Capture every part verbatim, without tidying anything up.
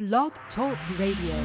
Blog Talk Radio.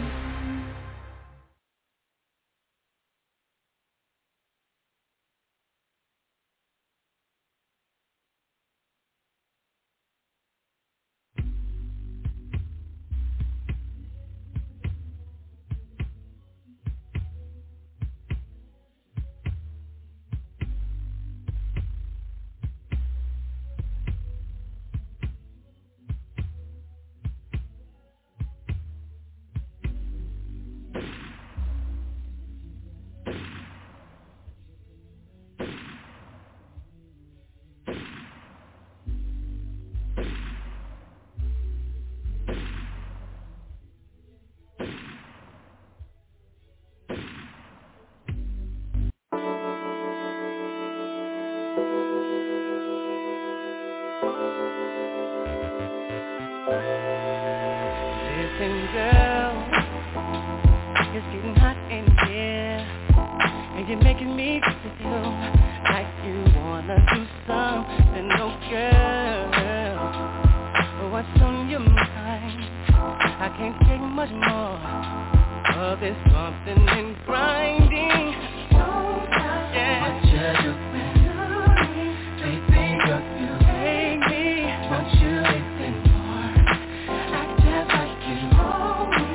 Listen, girl, it's getting hot in here, and you're making me feel like you wanna do something, oh girl. What's on your mind? I can't take much more of this bumping and grinding. Yeah. What you doing? Baby, you're you. Take me. Want you listen more? Act just like you. Hold me.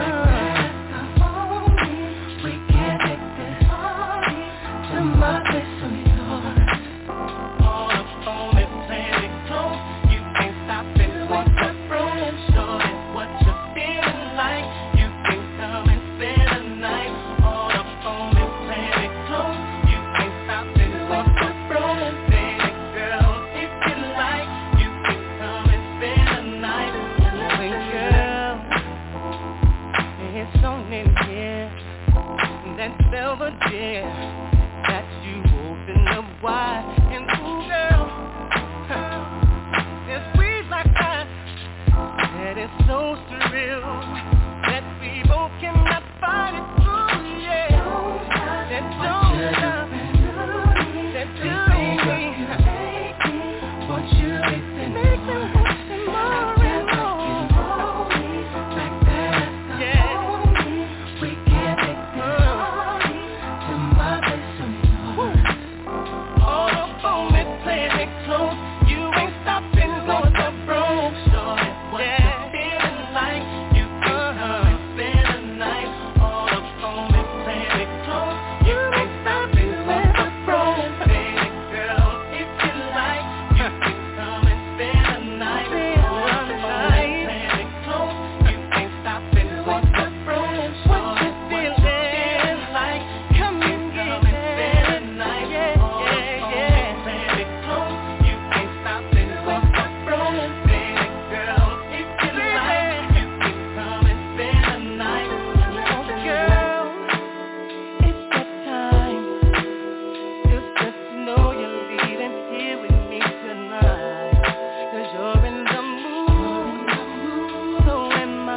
Hold me. We can take this to my place of yours. All up on it, playing it close. You can't stop it. What's the problem? Show it what you're feeling like. You can come and spend the night. All up on it, playing it close. You can't stop it. What's the problem? Baby girl, if you like, you can come and spend the night. Hey girl, it's on in here. That velvet chair that you open up wide, and ooh girl, it's sweet like that. That is so surreal that we both cannot fight it through, yeah. That don't stop, that do me, Want you listen make me more? want you more and more, Back there, yeah. we can take this to my place of yours. All up on me, playing it close. You ain't stopping, going so broke. Show it what you're feeling like. You can come and spend the night. All up on me, playing it close. You ain't stopping, going so broke. Baby girl, if you like, you can come and spend the night. All up on me, playing it close. You ain't stopping, going so broke. What you feeling like? Come and get it. Night. Yeah, yeah, yeah. Playing it close. You can't stop it. What's the problem? Baby girl, if you like, you can come and spend the night. Oh girl, it's that time. It's good to know you're leaving here with me tonight. 'Cause you're in the mood. So am I.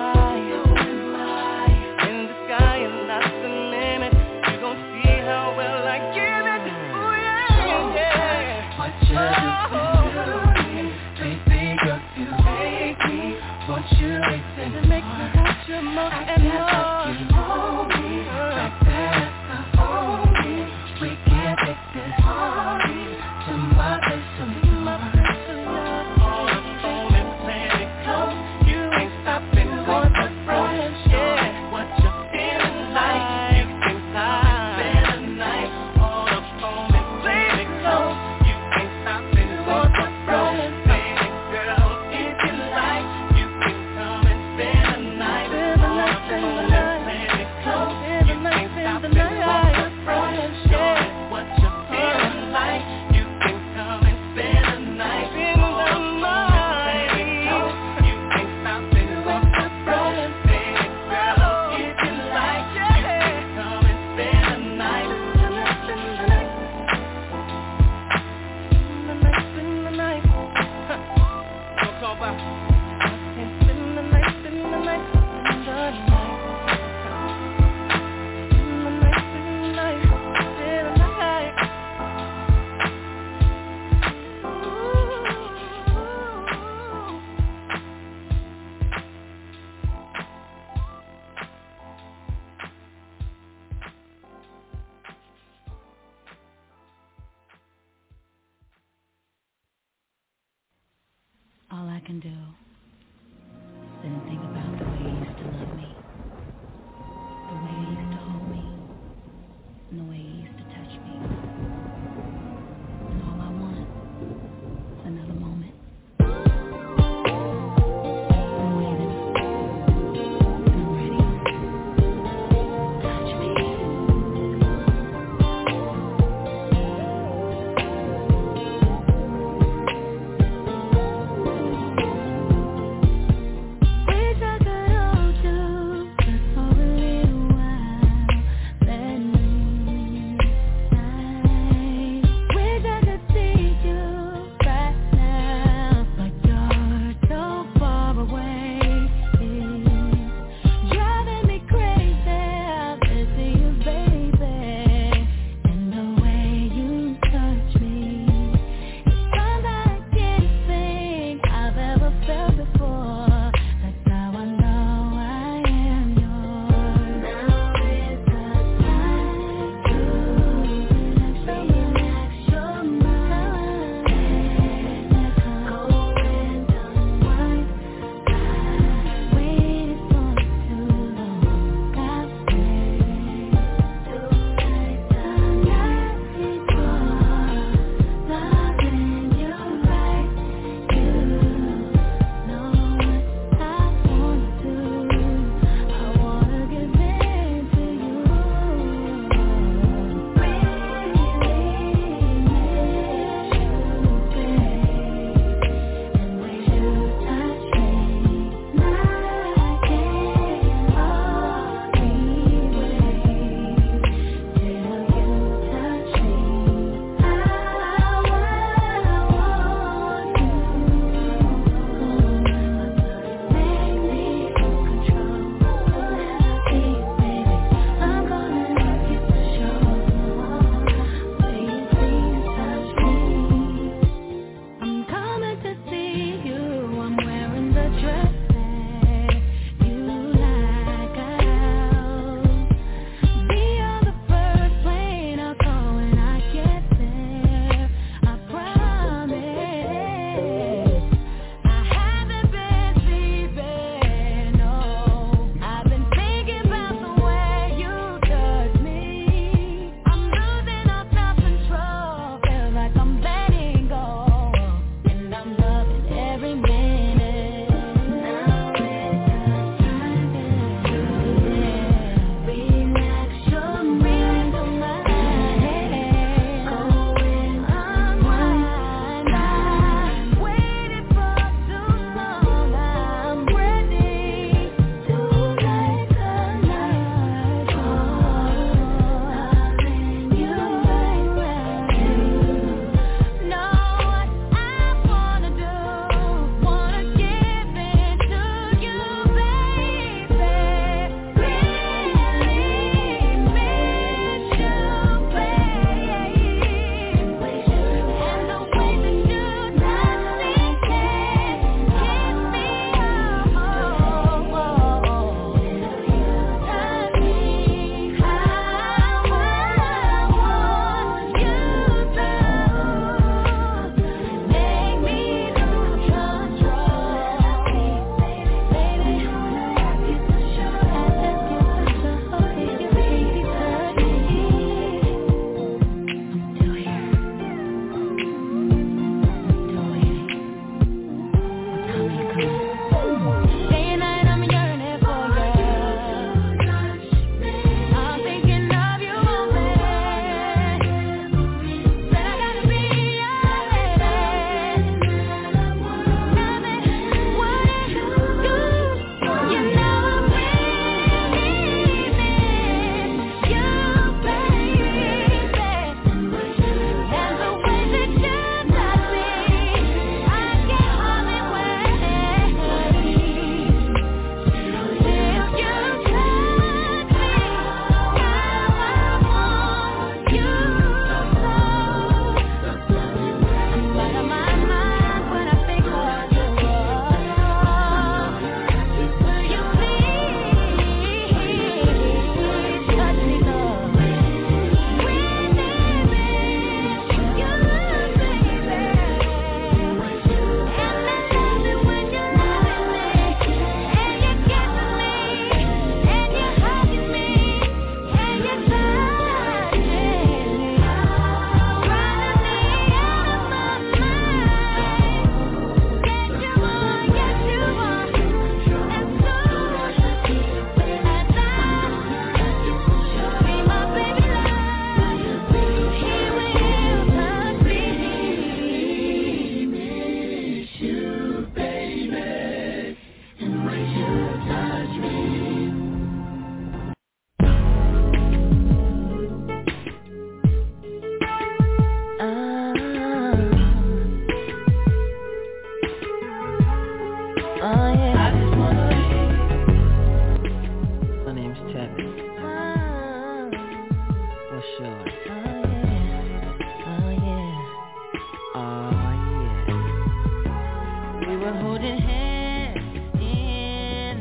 In the sky and that's the limit. You gon' see how well I give it. Ooh yeah, yeah. What you doing? Baby, you're you. Want you listen To make me more? want you more and Just like you. more. Hold me. Back there, hold me. We can take this to my place of yours. All up on me, playing it close. You ain't stopping, going for broke. Yeah, what you feeling like? You can come and spend the night. All up on me, playing it close. You ain't stopping, going for broke. Baby girl, if you like, you can come and spend the night. All up on me, can do. Sit and think about the way you used to love me, the way you used to hold me, and the way you used to touch me. And all I want is another moment. I'm waiting. And I'm ready. Touch me.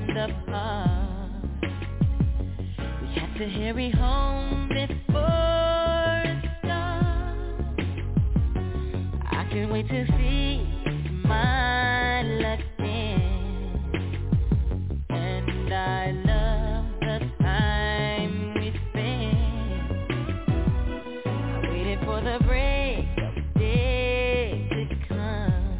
the park. We had to hurry home before it starts. I can't wait to see my luck in, and I love the time we spent. I waited for the break of day to come,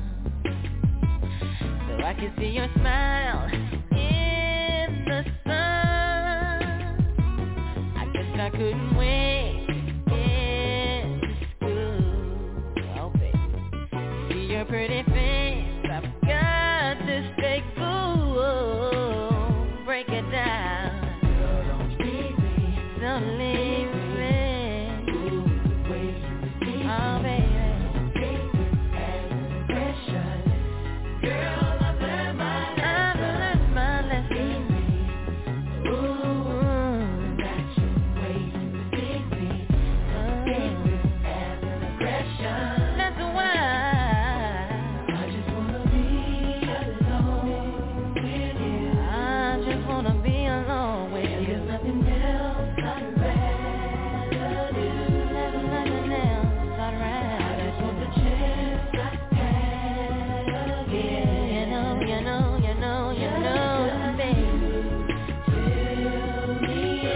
so I could see your smile in the sun. I guess I couldn't wait to get to school. Oh, baby, see your pretty face, I've got to stay cool. Break it down. Girl, don't leave me. Don't leave me. Ooh, the way you leave oh, baby. Take it as an aggression. Girl, I've learned my lesson. I've learned my lesson. Ooh, that's your way you leave me. Don't take it as an aggression. That's why I just wanna be alone with you. I just wanna be alone with you. There's nothing else I'd rather do. Nothing, nothing else I'd rather. I just want the chance I had again. You know, you know, you know, you know, baby. Till the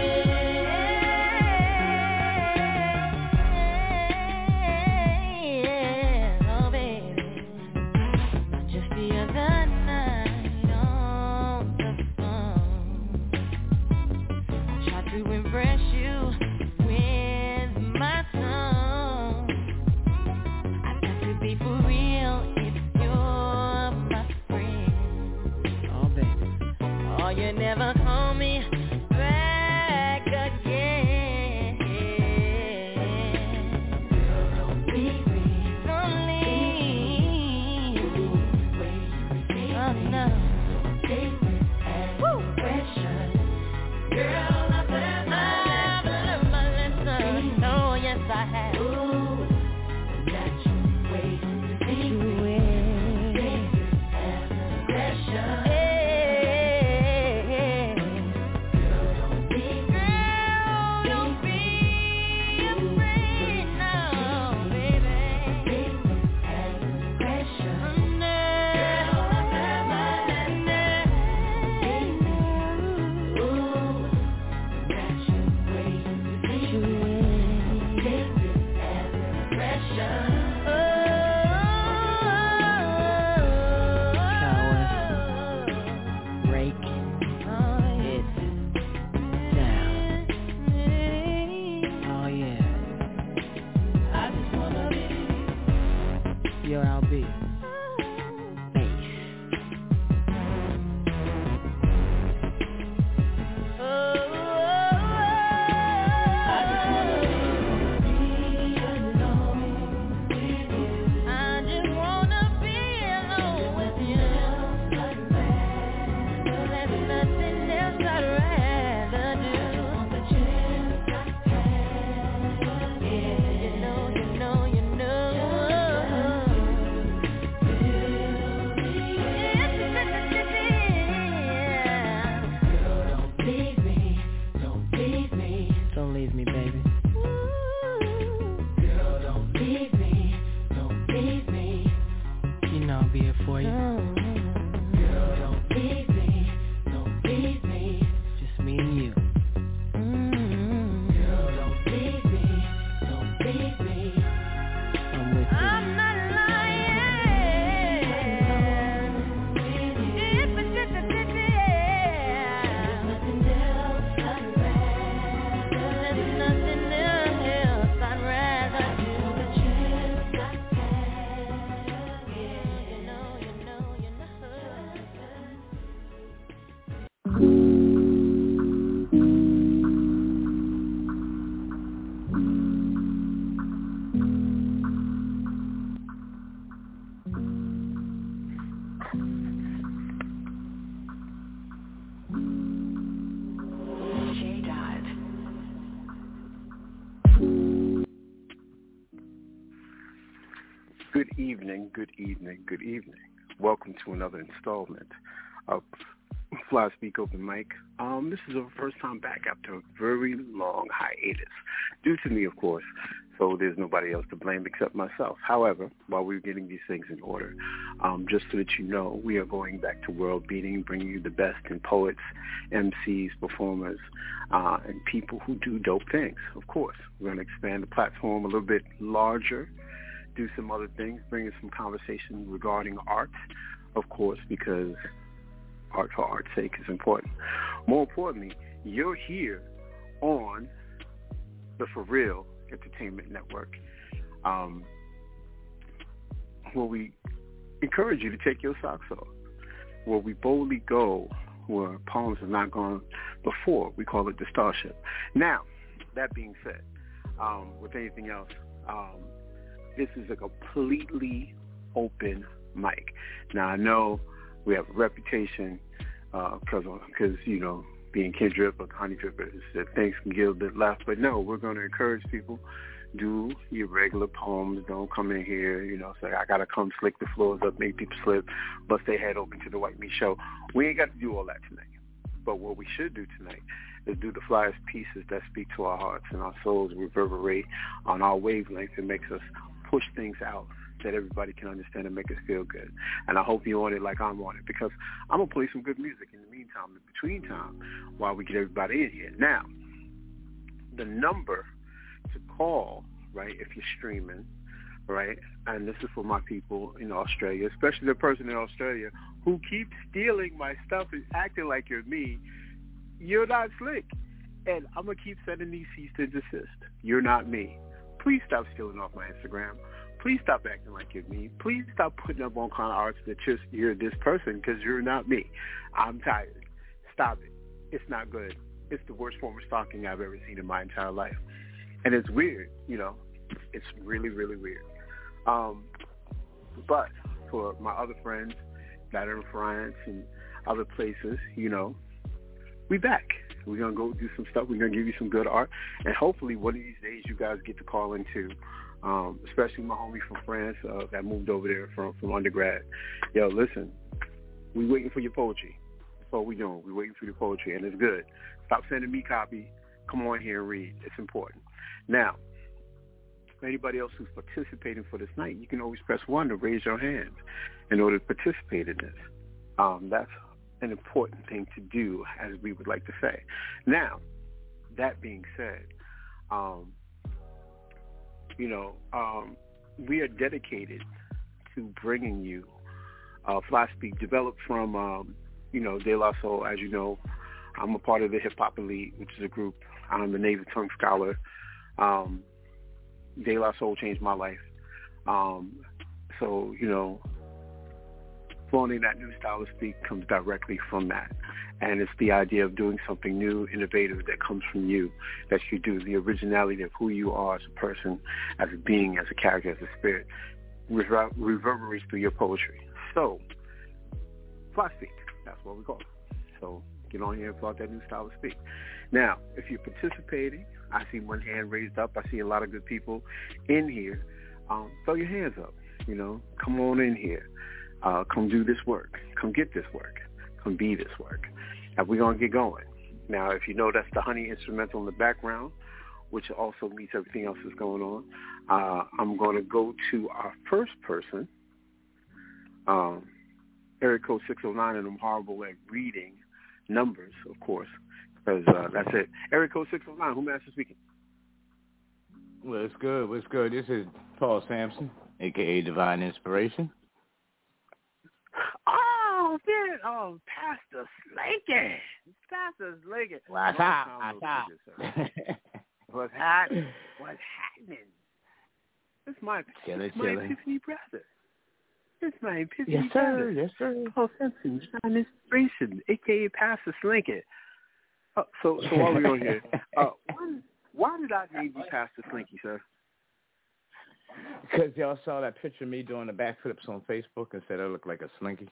end, oh baby. Just the other night on the phone, I tried to impress you with my song. I got to be for real if you're my friend. Oh, baby. Oh, you never call me back again. Girl, don't leave me. Don't leave. Oh, no. Take it as aggression. Girl, I've learned my lesson. Oh, yes, I have. Ooh, that's your way to leave me. Take it as aggression. Girl, don't leave me. Girl, don't be afraid now, baby. Take it as aggression. Girl, I've learned my lesson. Ooh, that's your way to leave me. Take it as aggression. Break it down. Oh yeah. I just wanna be your L B. Bass. I just wanna be alone with you. I just wanna be alone with you. There's nothing else I'd rather do. The chance I had again. You know, you know, you know. Girl, don't leave me. Don't leave me. Don't leave me, baby. Girl, don't leave me. Don't leave me. You know I'll be here for you. Girl, don't leave me. Don't leave me. Just me and you. Girl, don't leave me. Don't leave me. I'm with you. I'm not lying. If it's just a There's nothing else I'd rather. There's nothing else I'd rather do. The chance I had again. You know, you know, you know. Good evening, good evening, good evening. Welcome to another installment of Fly Speak Open Mic. Um, this is our first time back after a very long hiatus, due to me, of course, so there's nobody else to blame except myself. However, while we're getting these things in order, um, just so that you know, we are going back to world beating, bringing you the best in poets, M Cs, performers, uh, and people who do dope things, of course. We're going to expand the platform a little bit larger, do some other things, bring in some conversation regarding art, of course, because art for art's sake is important. More importantly, you're here on the For Real Entertainment Network, um, where we encourage you to take your socks off, where we boldly go where poems have not gone before. We call it the Starship. Now, that being said, um, with anything else, um, this is a completely open mic. Now, I know we have a reputation because, uh, because you know, being Ken Drip or Connie Dripper, is that things can get a bit left. But no, we're going to encourage people, do your regular poems. Don't come in here, you know, say, I got to come slick the floors up, make people slip, bust their head open to the White Meat Show. We ain't got to do all that tonight. But what we should do tonight is do the flyest pieces that speak to our hearts and our souls, reverberate on our wavelength and makes us push things out that everybody can understand and make us feel good. And I hope you're on it like I'm on it, because I'm going to play some good music in the meantime, in between time, while we get everybody in here. Now, the number to call, right, if you're streaming, right, and this is for my people in Australia, especially the person in Australia who keeps stealing my stuff and acting like you're me, you're not slick. And I'm going to keep sending these cease to desist. You're not me. Please stop stealing off my Instagram. Please stop acting like you're me. Please stop putting up on kind of arts that just you're this person, because you're not me. I'm tired. Stop it. It's not good. It's the worst form of stalking I've ever seen in my entire life. And it's weird, you know. It's really, really weird. Um, but for my other friends that are in France and other places, you know, we back. We're going to go do some stuff. We're going to give you some good art. And hopefully one of these days you guys get to call into, um, especially my homie from France uh, that moved over there from, from undergrad. Yo, listen, we waiting for your poetry. That's all we doing. We're waiting for your poetry, and it's good. Stop sending me copy. Come on here and read. It's important. Now, for anybody else who's participating for this night, you can always press one to raise your hand in order to participate in this. Um, that's an important thing to do, as we would like to say. Now, that being said, um, you know, um, we are dedicated to bringing you uh, Fly Speak, developed from, um, you know, De La Soul. As you know, I'm a part of the Hip Hop Elite, which is a group. I'm the native tongue scholar. Um, De La Soul changed my life. Um, so, you know, finding that new style of speak comes directly from that. And it's the idea of doing something new, innovative, that comes from you, that you do, the originality of who you are as a person, as a being, as a character, as a spirit, rever- reverberates through your poetry. So, Fly Speak, that's what we call it. So get on here and plug that new style of speak. Now, if you're participating, I see one hand raised up. I see a lot of good people in here. Um, throw your hands up. You know, come on in here. Uh, come do this work. Come get this work. Come be this work. And we're going to get going. Now, if you know that's the Honey instrumental in the background, which also means everything else is going on, uh, I'm going to go to our first person, um, area code six oh nine, and I'm horrible at reading numbers, of course, because uh, that's it. Area code six oh nine, who master speaking? Well, it's good. What's good? This is Paul Sampson, a k a. Divine Inspiration. Oh, man. Oh, Pastor Slinky. Pastor Slinky. What's up? What's up? What's happening? What's happening? It's my, chilling, it's my chilling. epiphany brother. It's my epiphany Yes, sir. brother. Yes, sir. Paul Sampson, Divine Inspiration, a k a. Pastor Slinky. Oh, so, so while we're on here, uh, why, why did I name you Pastor Slinky, sir? Because y'all saw that picture of me doing the backflips on Facebook and said I look like a slinky.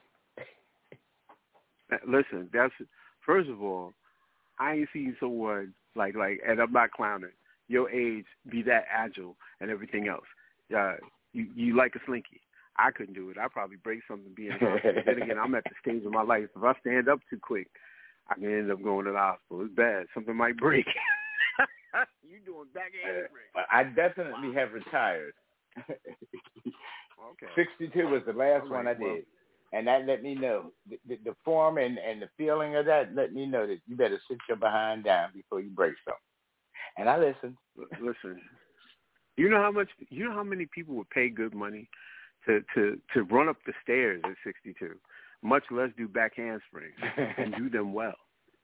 Listen, that's first of all, I ain't seen someone like like, and I'm not clowning, your age be that agile and everything else. Uh, you you like a slinky. I couldn't do it. I'd probably break something being hard. But then again, I'm at the stage of my life. If I stand up too quick, I can end up going to the hospital. It's bad. Something might break. You doing backhand break. Uh, I definitely wow. have retired. Okay. sixty-two was the last right, one I well, did. And that let me know, the, the, the form and, and the feeling of that let me know that you better sit your behind down before you break something. And I listened. Listen, you know how much, you know how many people would pay good money to, to, to run up the stairs at sixty-two, much less do back handsprings and do them well.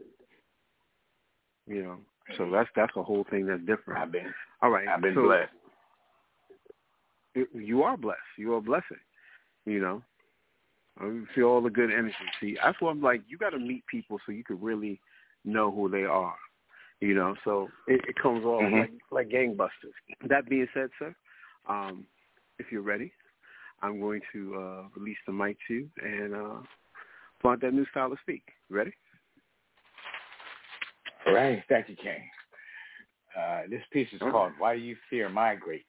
You know, so that's that's a whole thing that's different. I've been, all right. I've been so blessed. You are blessed. You are a blessing. You know, I feel all the good energy. See, that's what I'm like. You got to meet people so you can really know who they are. You know, so it, it comes off mm-hmm. like like gangbusters. That being said, sir, um, if you're ready, I'm going to uh, release the mic to you and uh, find that new style to speak. Ready? All right. Thank you, King. Uh, this piece is okay. called "Why Do You Fear Migrating?"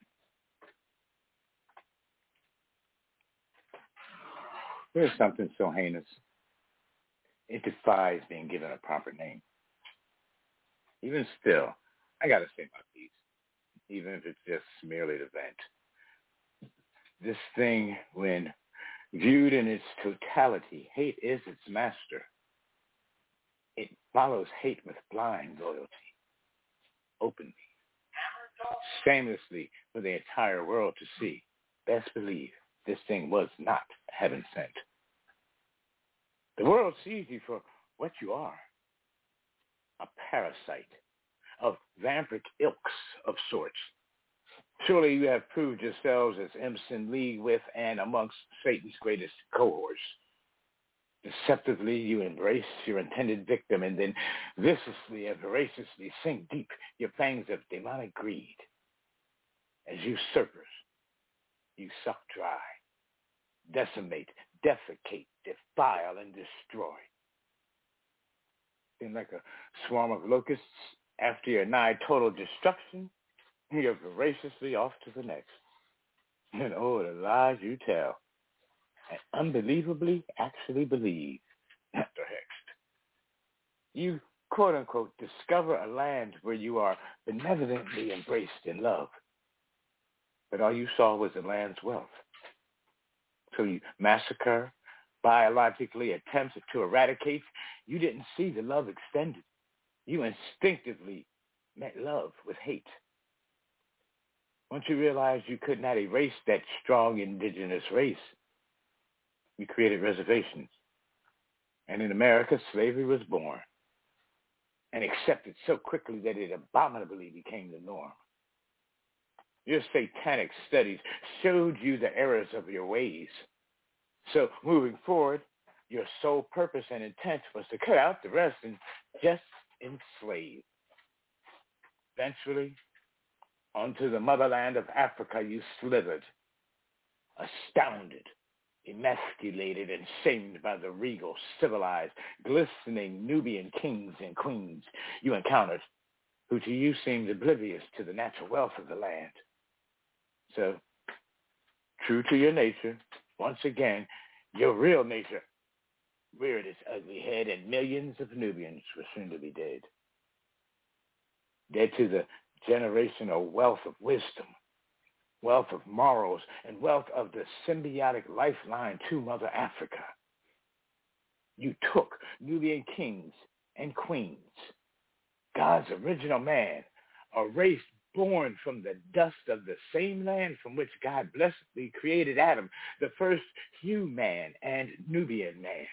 There's something so heinous. It defies being given a proper name. Even still, I gotta say my piece, even if it's just merely the vent. This thing, when viewed in its totality, hate is its master. It follows hate with blind loyalty, openly, shamelessly for the entire world to see. Best believe this thing was not heaven sent. The world sees you for what you are, a parasite of vampiric ilks of sorts. Surely you have proved yourselves as imps in league with and amongst Satan's greatest cohorts. Deceptively, you embrace your intended victim and then viciously and voraciously sink deep your fangs of demonic greed. As usurpers, you suck dry, decimate, defecate, defile, and destroy. Seem like a swarm of locusts after your nigh total destruction, you're voraciously off to the next. And oh, the lies you tell, and unbelievably actually believe after hexed. You, quote-unquote, discover a land where you are benevolently embraced in love. But all you saw was the land's wealth. So you massacre, biologically attempt to eradicate. You didn't see the love extended. You instinctively met love with hate. Once you realized you could not erase that strong indigenous race, you created reservations. And in America, slavery was born and accepted so quickly that it abominably became the norm. Your satanic studies showed you the errors of your ways. So moving forward, your sole purpose and intent was to cut out the rest and just enslave. Eventually, onto the motherland of Africa you slithered, astounded, emasculated, and shamed by the regal, civilized, glistening Nubian kings and queens you encountered, who to you seemed oblivious to the natural wealth of the land. So, true to your nature, once again, your real nature reared its ugly head, and millions of Nubians were soon to be dead. Dead to the generational wealth of wisdom, wealth of morals, and wealth of the symbiotic lifeline to Mother Africa. You took Nubian kings and queens, God's original man, a race born from the dust of the same land from which God blessedly created Adam, the first human and Nubian man.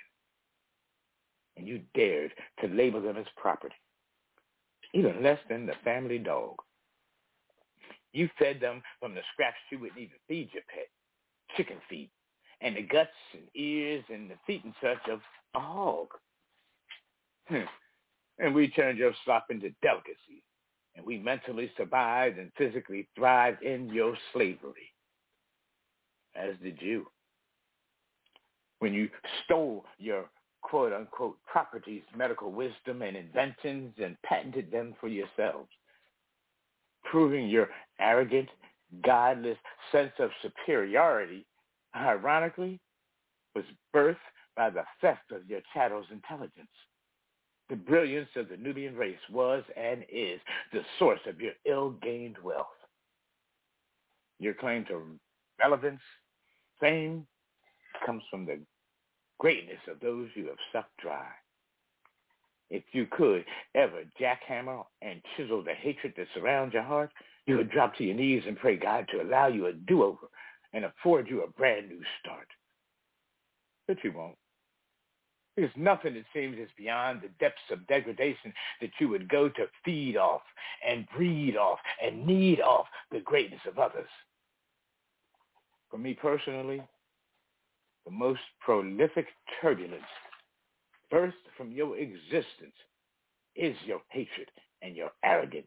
And you dared to label them as property, even less than the family dog. You fed them from the scraps you wouldn't even feed your pet, chicken feet, and the guts and ears and the feet and such of a hog. And we turned your slop into delicacy, and we mentally survived and physically thrived in your slavery, as did you. When you stole your quote-unquote properties, medical wisdom, and inventions and patented them for yourselves, proving your arrogant, godless sense of superiority, ironically, was birthed by the theft of your chattel's intelligence. The brilliance of the Nubian race was and is the source of your ill-gained wealth. Your claim to relevance, fame, comes from the greatness of those you have sucked dry. If you could ever jackhammer and chisel the hatred that surrounds your heart, you would drop to your knees and pray God to allow you a do-over and afford you a brand new start. But you won't. There's nothing that seems as beyond the depths of degradation that you would go to feed off and breed off and knead off the greatness of others. For me personally, the most prolific turbulence burst from your existence is your hatred and your arrogance.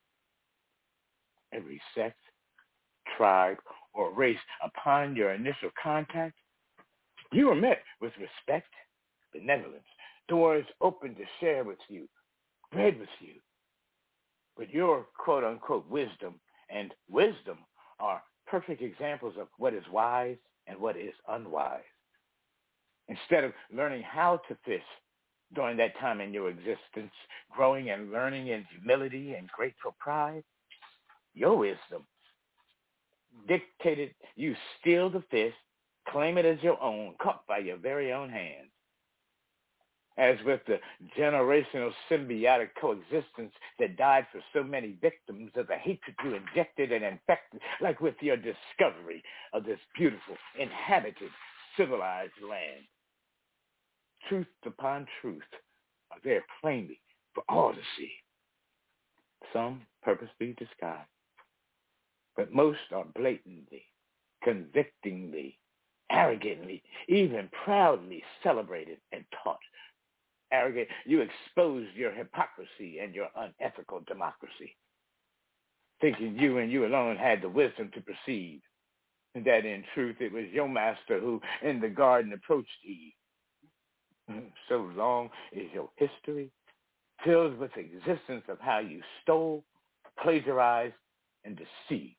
Every sect, tribe, or race upon your initial contact, you were met with respect, benevolence, doors open to share with you, bread with you. But your quote-unquote wisdom and wisdom are perfect examples of what is wise and what is unwise. Instead of learning how to fish during that time in your existence, growing and learning in humility and grateful pride, your wisdom dictated you steal the fish, claim it as your own, caught by your very own hands. As with the generational symbiotic coexistence that died for so many victims of the hatred you injected and infected, like with your discovery of this beautiful, inhabited, civilized land. Truth upon truth are there plainly for all to see. Some purposely disguised, but most are blatantly, convictingly, arrogantly, even proudly celebrated and taught. Arrogant, you exposed your hypocrisy and your unethical democracy, thinking you and you alone had the wisdom to proceed, and that in truth it was your master who in the garden approached Eve. So long is your history filled with existence of how you stole, plagiarized, and deceived.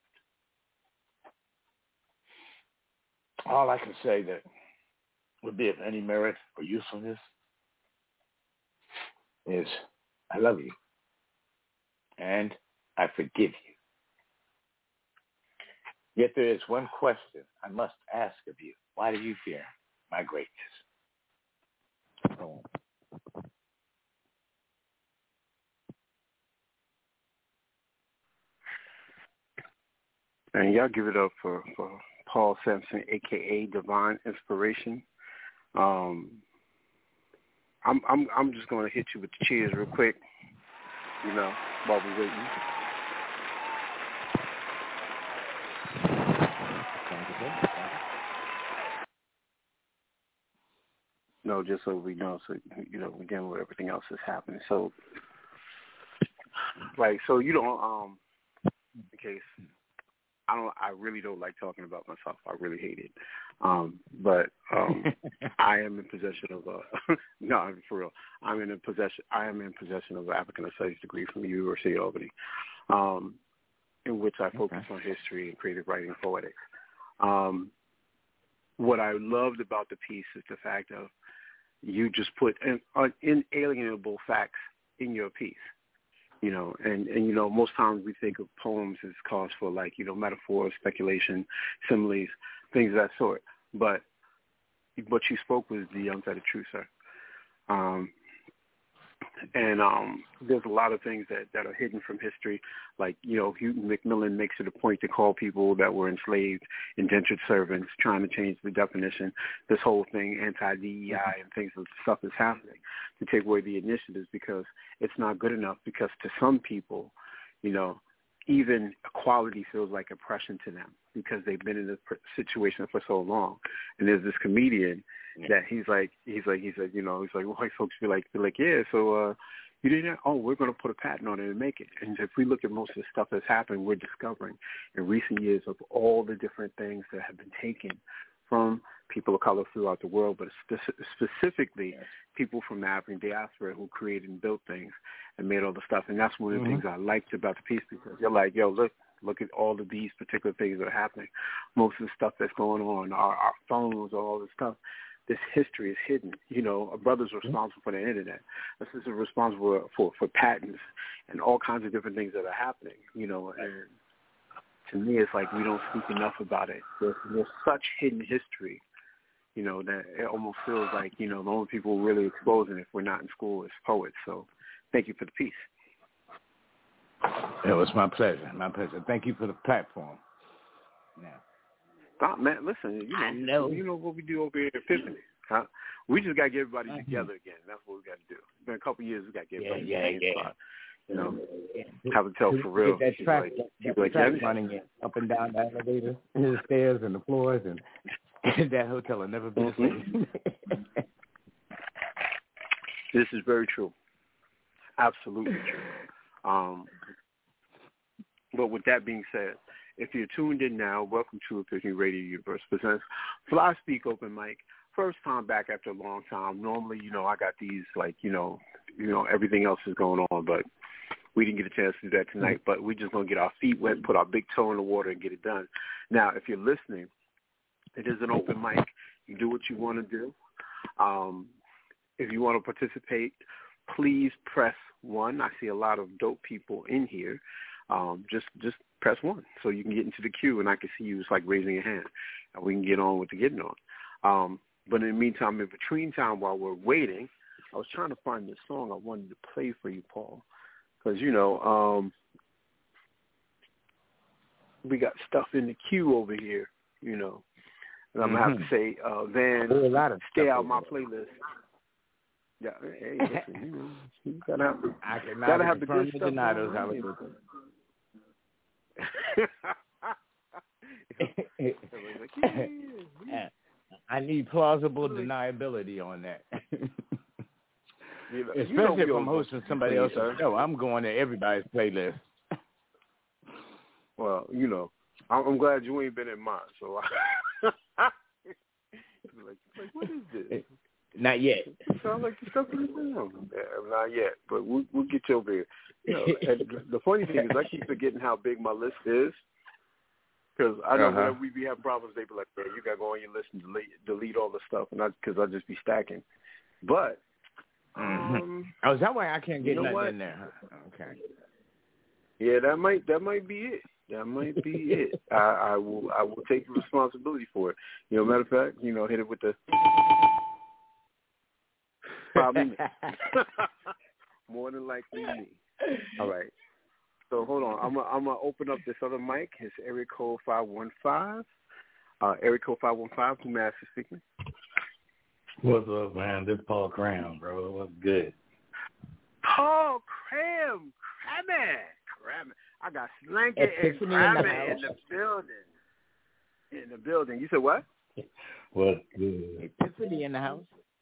All I can say that would be of any merit or usefulness is I love you and I forgive you. Yet there is one question I must ask of you. Why do you fear my greatness? Oh. And y'all give it up for, for Paul Sampson, a k a. Divine Inspiration. Um, I'm I'm I'm just going to hit you with the cheers real quick, you know, while we're waiting. No, just so we know, so you know, again, with everything else that's happening. So, like, so you don't, um, in case. I don't. I really don't like talking about myself. I really hate it. Um, but um, I am in possession of a. no, for real. I'm in a possession. I am in possession of an African Studies degree from the University of Albany, um, in which I focus okay. on history and creative writing and poetics. Um, what I loved about the piece is the fact of you just put an, an inalienable facts in your piece. You know, and, and, you know, most times we think of poems as cause for, like, you know, metaphors, speculation, similes, things of that sort. But what you spoke was the unfettered truth, sir. Um, and um, there's a lot of things that, that are hidden from history. Like, you know, Hugh Macmillan makes it a point to call people that were enslaved indentured servants, trying to change the definition, this whole thing, anti-D E I and things of stuff is happening to take away the initiatives because it's not good enough because to some people, you know, even equality feels like oppression to them because they've been in this situation for so long. And there's this comedian that he's like, he's like, he's like, you know, he's like, white folks feel like, feel like, yeah, so uh, you didn't, oh, we're going to put a patent on it and make it. And if we look at most of the stuff that's happened, we're discovering in recent years of all the different things that have been taken from people of color throughout the world, but spe- specifically yes. people from the African diaspora who created and built things and made all the stuff. And that's one of the mm-hmm. things I liked about the piece because you're like, yo, look, look at all of these particular things that are happening. Most of the stuff that's going on, our, our phones, all this stuff. this history is hidden. You know, a brother's responsible for the internet. A sister's responsible for, for patents and all kinds of different things that are happening, you know. And to me, it's like we don't speak enough about it. There's, there's such hidden history, you know, that it almost feels like, you know, the only people really exposing it if we're not in school is poets. So thank you for the piece. It was my pleasure. My pleasure. Thank you for the platform. Yeah. Stop, man. Listen, you know, I know. you know what we do over here at Epiphany. Huh? We just got to get everybody mm-hmm. together again. That's what we got to do. It's been a couple of years. We got to get yeah, everybody yeah, in the yeah. spot. You know, have to tell for real. Get that track, like, that, like, track running in, up and down the elevator, the stairs and the floors, and that hotel will never be the same. This is very true. Absolutely true. Um, but with that being said, if you're tuned in now, welcome to Epiphany Radio Universe presents Fly Speak Open Mic. First time back after a long time. Normally, you know, I got these like, you know, you know, everything else is going on, but we didn't get a chance to do that tonight. But we're just gonna get our feet wet, put our big toe in the water, and get it done. Now, if you're listening, it is an open mic. You do what you want to do. Um, if you want to participate, please press one. I see a lot of dope people in here. Um, just just press one so you can get into the queue, and I can see you. It's like raising your hand, and we can get on with the getting on. Um, but in the meantime, in between time, while we're waiting, I was trying to find this song I wanted to play for you, Paul, because, you know, um, we got stuff in the queue over here, you know. And I'm going to have to say, uh, Van, a lot of stay out my playlist. Yeah, hey, listen, you know, you got to have, I can gotta have the good stuff. Deny those allegations. I need plausible deniability on that. You know, especially you know if I'm hosting somebody else's show. I'm going to everybody's playlist. Well, you know, I'm, I'm glad you ain't been in mine. So, I, like, like, what is this? Not yet. It sounds like the stuff in the room. Yeah, not yet, but we'll, we'll get you over here. You know, and the funny thing is, I keep forgetting how big my list is. Because I know uh-huh. whenever we be having problems, they be like, "Man, you got to go on your list and delete, delete all the stuff," and I because I just be stacking. But mm-hmm. um, oh, is that why I can't get you know nothing what? in there? Okay. Yeah, that might that might be it. That might be it. I, I will I will take responsibility for it. You know, matter of fact, you know, hit it with the probably me. More than likely me. All right. So hold on, I'm gonna I'm gonna open up this other mic. It's area code five one five. Uh, area code five one five. Who master speaking? What's up, man? This is Paul Cram, bro. What's good? Paul Cram, Cram, Cram. I got Slanky and Cram in, in the building. In the building. You said what? What's good? Epiphany in the house.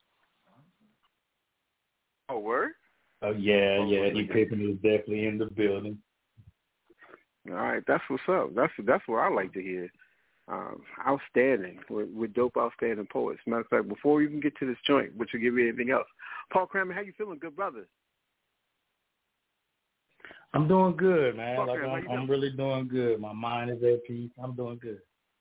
Oh, word? Oh yeah, oh, yeah. Epiphany is definitely in the building. All right, that's what's up. That's that's what I like to hear. Um, outstanding. With, with dope, outstanding poets. Matter of fact, before we even get to this joint, which will give you anything else, Paul Cram, how you feeling, good brother? I'm doing good, man. Paul like Cram, I'm, I'm really doing good. My mind is at peace. I'm doing good.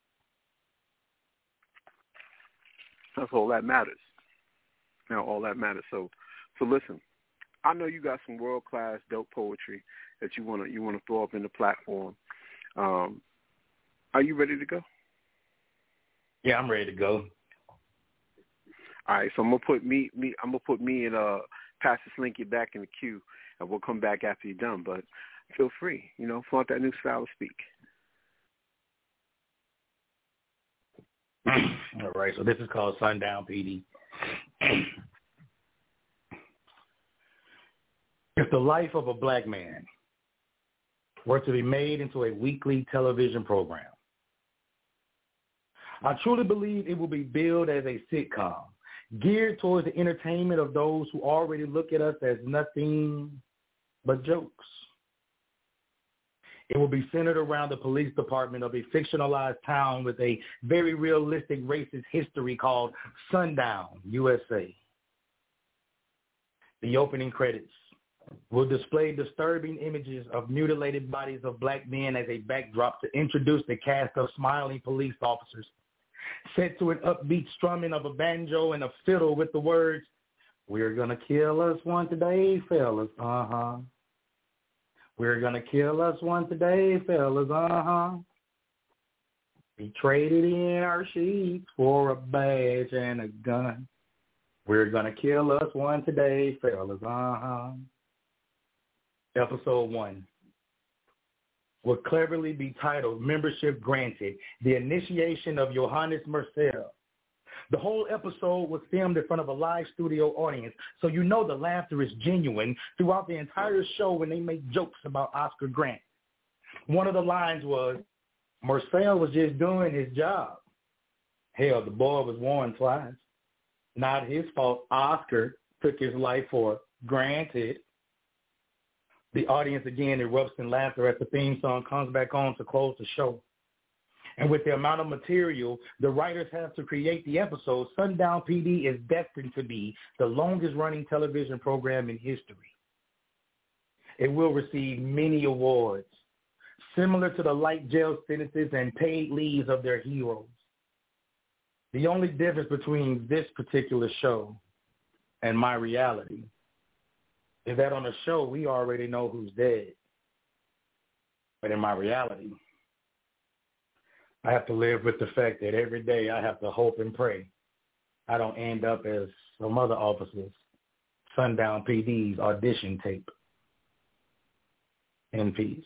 That's all that matters. Now, all that matters. So, so listen. I know you got some world class dope poetry that you wanna you wanna throw up in the platform. Um, are you ready to go? Yeah, I'm ready to go. All right, so I'm gonna put me me I'm gonna put me and uh Pastor Slinky back in the queue, and we'll come back after you're done. But feel free, you know, flaunt that new style of speak. All right, so this is called Sundown P D. If the life of a black man were to be made into a weekly television program, I truly believe it will be billed as a sitcom, geared towards the entertainment of those who already look at us as nothing but jokes. It will be centered around the police department of a fictionalized town with a very realistic racist history called Sundown, U S A. The opening credits will display disturbing images of mutilated bodies of black men as a backdrop to introduce the cast of smiling police officers set to an upbeat strumming of a banjo and a fiddle with the words, "We're gonna kill us one today, fellas, uh-huh. We're gonna kill us one today, fellas, uh-huh. We traded in our sheets for a badge and a gun. We're gonna kill us one today, fellas, uh-huh." Episode one will cleverly be titled "Membership Granted, the Initiation of Johannes Marcel." The whole episode was filmed in front of a live studio audience, so you know the laughter is genuine throughout the entire show when they make jokes about Oscar Grant. One of the lines was, "Marcel was just doing his job. Hell, the boy was warned twice. Not his fault Oscar took his life for granted." The audience again erupts in laughter as the theme song comes back on to close the show. And with the amount of material the writers have to create the episode, Sundown P D is destined to be the longest-running television program in history. It will receive many awards, similar to the light jail sentences and paid leaves of their heroes. The only difference between this particular show and my reality is that on the show, we already know who's dead. But in my reality, I have to live with the fact that every day I have to hope and pray I don't end up as some other officers, Sundown P D's audition tape. In peace.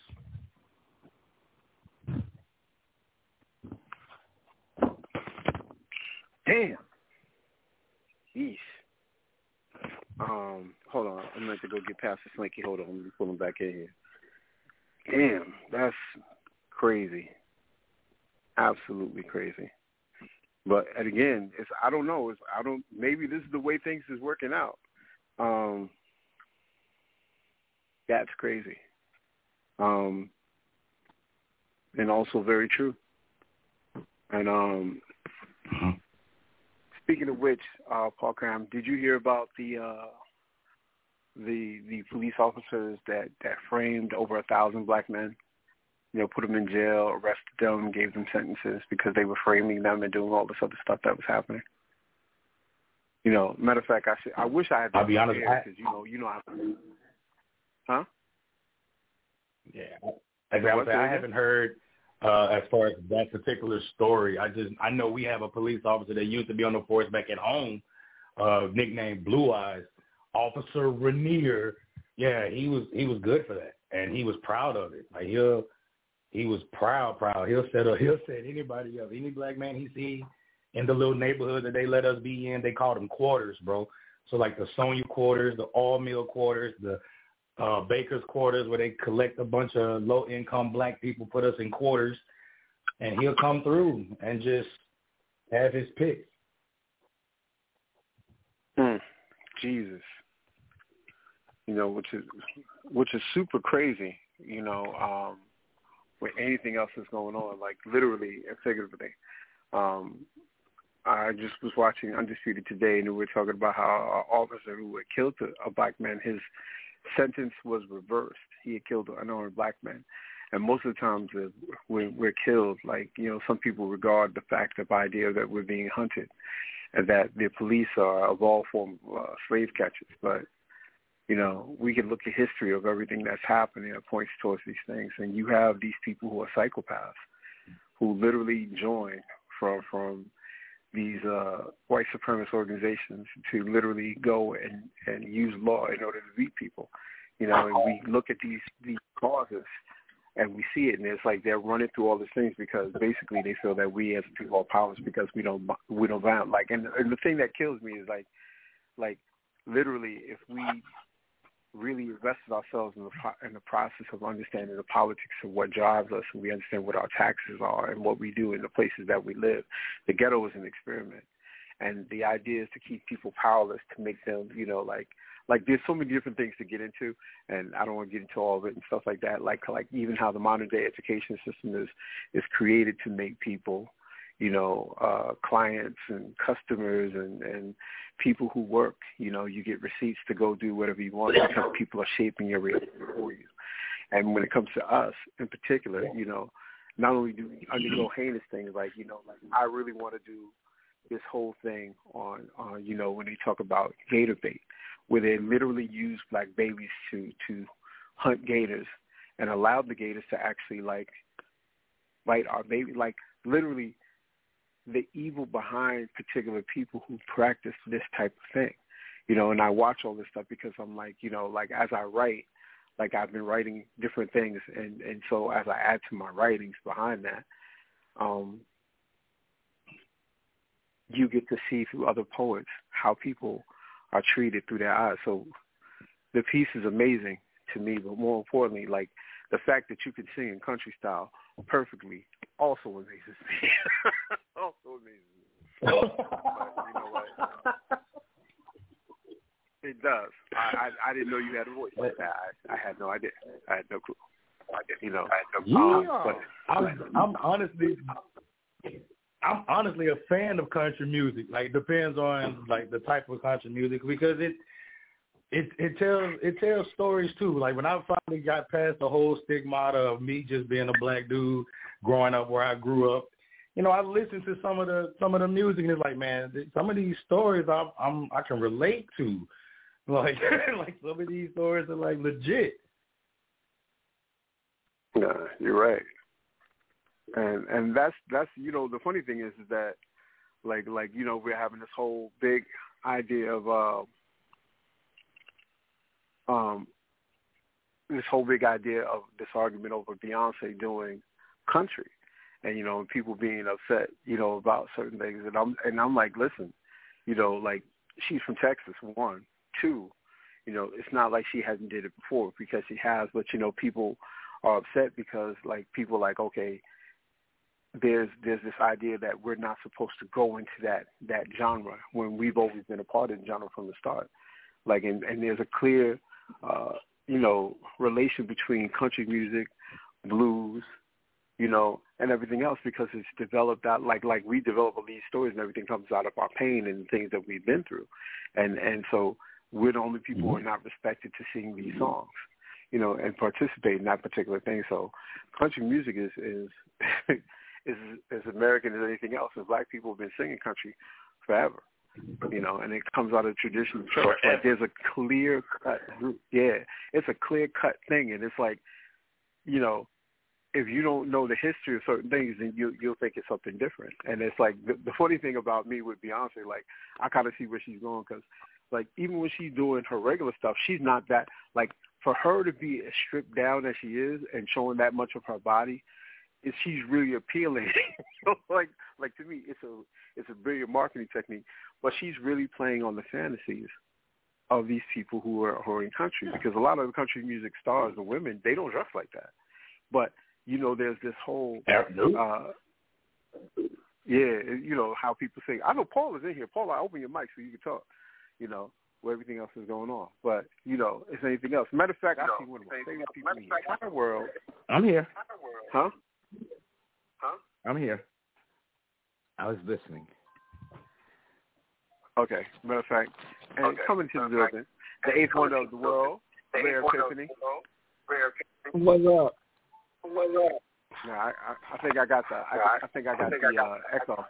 Damn. Yeesh. Um, hold on. I'm going to go get past the slinky. Hold on. Let me pull him back in here. Damn, that's crazy. Absolutely crazy. But and again, it's I don't know. It's I don't. Maybe this is the way things is working out. Um, that's crazy. Um, and also very true. And um. Mm-hmm. Speaking of which, uh, Paul Cram, did you hear about the uh, the the police officers that, that framed over a thousand black men? You know, put them in jail, arrested them, gave them sentences because they were framing them and doing all this other stuff that was happening. You know, matter of fact, I should, I wish I had. I'll be honest, because you know, you know, how, huh? Yeah, as I, say, I haven't heard. Uh, as far as that particular story, I just I know we have a police officer that used to be on the force back at home, uh, nicknamed Blue Eyes, Officer Rainier. Yeah, he was he was good for that, and he was proud of it. Like he'll he was proud, proud. He'll set up, he'll set anybody up, any black man he see in the little neighborhood that they let us be in. They call them quarters, bro. So like the Sonia quarters, the All Mill quarters, the Uh, Baker's quarters, where they collect a bunch of low-income black people, put us in quarters, and he'll come through and just have his pick. Mm, Jesus. You know, which is which is super crazy, you know, um, with anything else that's going on, like literally and figuratively. Um, I just was watching Undisputed today, and we were talking about how an officer who had killed a, a black man, his sentence was reversed. He had killed an unarmed black man. And most of the times uh, when we're killed, like, you know, some people regard the fact of idea that we're being hunted and that the police are of all forms of uh, slave catchers. But, you know, we can look at history of everything that's happening that points towards these things. And you have these people who are psychopaths who literally join from from these uh, white supremacist organizations to literally go and, and use law in order to beat people. You know, and we look at these, these causes and we see it, and it's like they're running through all these things because basically they feel that we as people are powerless because we don't we don't violate. Like, and, and the thing that kills me is like, like literally, if we really invested ourselves in the in the process of understanding the politics of what drives us, and we understand what our taxes are and what we do in the places that we live. The ghetto is an experiment, and the idea is to keep people powerless, to make them, you know, like like there's so many different things to get into, and I don't want to get into all of it and stuff like that. Like like even how the modern day education system is is created to make people, you know, uh, clients and customers and, and people who work. You know, you get receipts to go do whatever you want because people are shaping your reality for you. And when it comes to us in particular, you know, not only do we undergo heinous things, like, you know, like I really want to do this whole thing on, on, you know, when they talk about gator bait, where they literally use black babies to, to hunt gators and allowed the gators to actually, like, bite our baby. Like, literally the evil behind particular people who practice this type of thing, you know, and I watch all this stuff because I'm like, you know, like as I write, like I've been writing different things, and, and so as I add to my writings behind that, um, you get to see through other poets how people are treated through their eyes. So the piece is amazing to me, but more importantly, like the fact that you can sing in country style perfectly also amazes me. also amazes me. But you know what? It does. I, I I didn't know you had a voice like that. I, I had no idea. I had no clue. I did, you know. I had no clue. Yeah. Um, but I'm, I'm honestly, I'm honestly a fan of country music. Like, it depends on like the type of country music, because it it it tells it tells stories too. Like when I finally got past the whole stigmata of me just being a black dude growing up where I grew up, you know, I listened to some of the some of the music, and it's like, man, some of these stories I I'm I can relate to. Like, like some of these stories are like legit. Yeah, you're right. And and that's that's you know, the funny thing is, is that like like you know, we're having this whole big idea of uh, um this whole big idea of this argument over Beyonce doing country, and you know, people being upset, you know, about certain things, and I'm and I'm like, listen, you know, like she's from Texas, one. Two, you know, it's not like she hasn't did it before, because she has, but, you know, people are upset because, like, people are like, okay, there's there's this idea that we're not supposed to go into that, that genre when we've always been a part of the genre from the start. Like, and, and there's a clear, uh, you know, relation between country music, blues, you know, and everything else, because it's developed out, like like we develop all these stories, and everything comes out of our pain and things that we've been through. And and so we're the only people who are not respected to sing these songs, you know, and participate in that particular thing. So country music is is is as American as anything else, and black people have been singing country forever, you know, and it comes out of traditional church. Like, there's a clear cut, yeah, it's a clear cut thing, and it's like, you know, if you don't know the history of certain things, then you, you'll think it's something different. And it's like, the, the funny thing about me with Beyonce, like, I kind of see where she's going, because, like, even when she's doing her regular stuff, she's not that, like, for her to be as stripped down as she is and showing that much of her body, is she's really appealing. like, like to me, it's a it's a brilliant marketing technique. But she's really playing on the fantasies of these people who are, who are in country, because a lot of the country music stars and women, they don't dress like that. But you know, there's this whole, uh, yeah, you know, how people say, I know Paul is in here. Paul, I open your mic so you can talk, you know, where everything else is going on. But, you know, if anything else. Matter of fact, I see one of my favorite people in the entire world. I'm here. Huh? Huh? I'm here. I was listening. Okay. Matter of fact, and okay. Coming to the building, the eighth wonder of the world, Rare Epiphany. What's up? What's up? No, I, I, I think I got the. I, I think I got the uh, echo.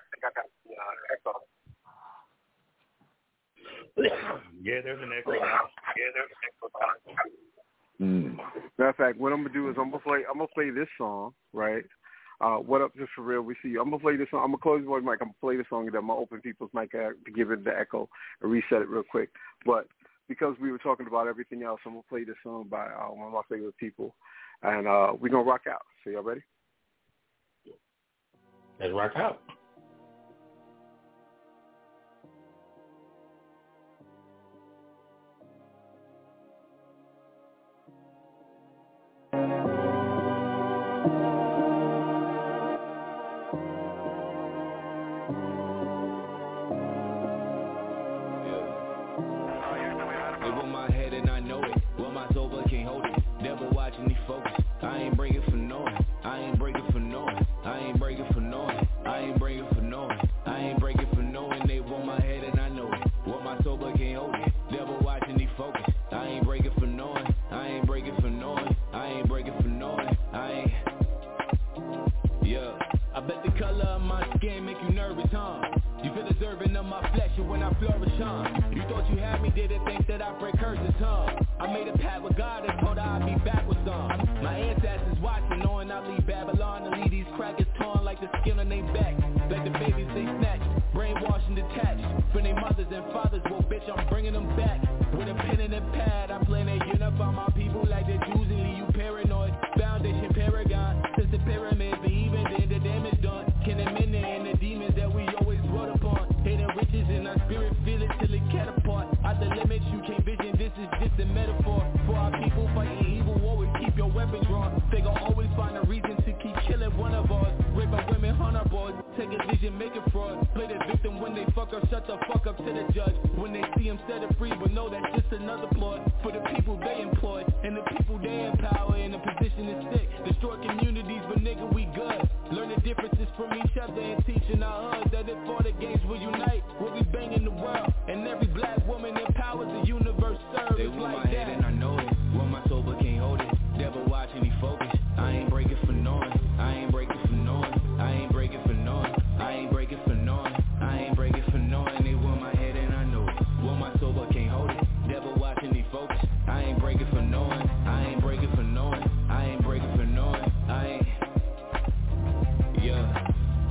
Yeah, there's an echo. Yeah, there's an echo. Mm. Matter of fact, what I'm gonna do is I'm gonna play. I'm gonna play this song, right? Uh, what up, just for real? We see you. I'm gonna play this song. I'm gonna close my mic. I'm gonna play the song, and then I'm gonna open people's mic uh, to give it the echo and reset it real quick. But because we were talking about everything else, I'm gonna play this song by uh, one of my favorite people. And uh, we're going to rock out. So y'all ready? Let's rock out. I ain't breaking for noise. I ain't breaking for noise. I ain't negligent, making fraud. Play the victim when they fuck up, shut the fuck up to the judge. When they see him set it free, but know that's just another ploy for the people they employ and the people they empower. In a position to sick, destroy communities, but nigga we good. Learn the differences from each other and teaching our hood that if all the games will unite, we'll be banging the world. And every black woman empowers the universe serves. They want like my head that. And I know it. Want my soul but can't hold it. Devil watching me focus. I ain't breaking for knowing. I ain't breaking for knowing. I ain't breaking for knowing. I ain't breaking for knowing. I ain't breaking for knowing. They want my head and I know it. Want my soul but can't hold it. Devil watching me focus. I ain't breaking for knowing. I ain't breaking for knowing. I ain't breaking for knowing. I ain't. Yeah.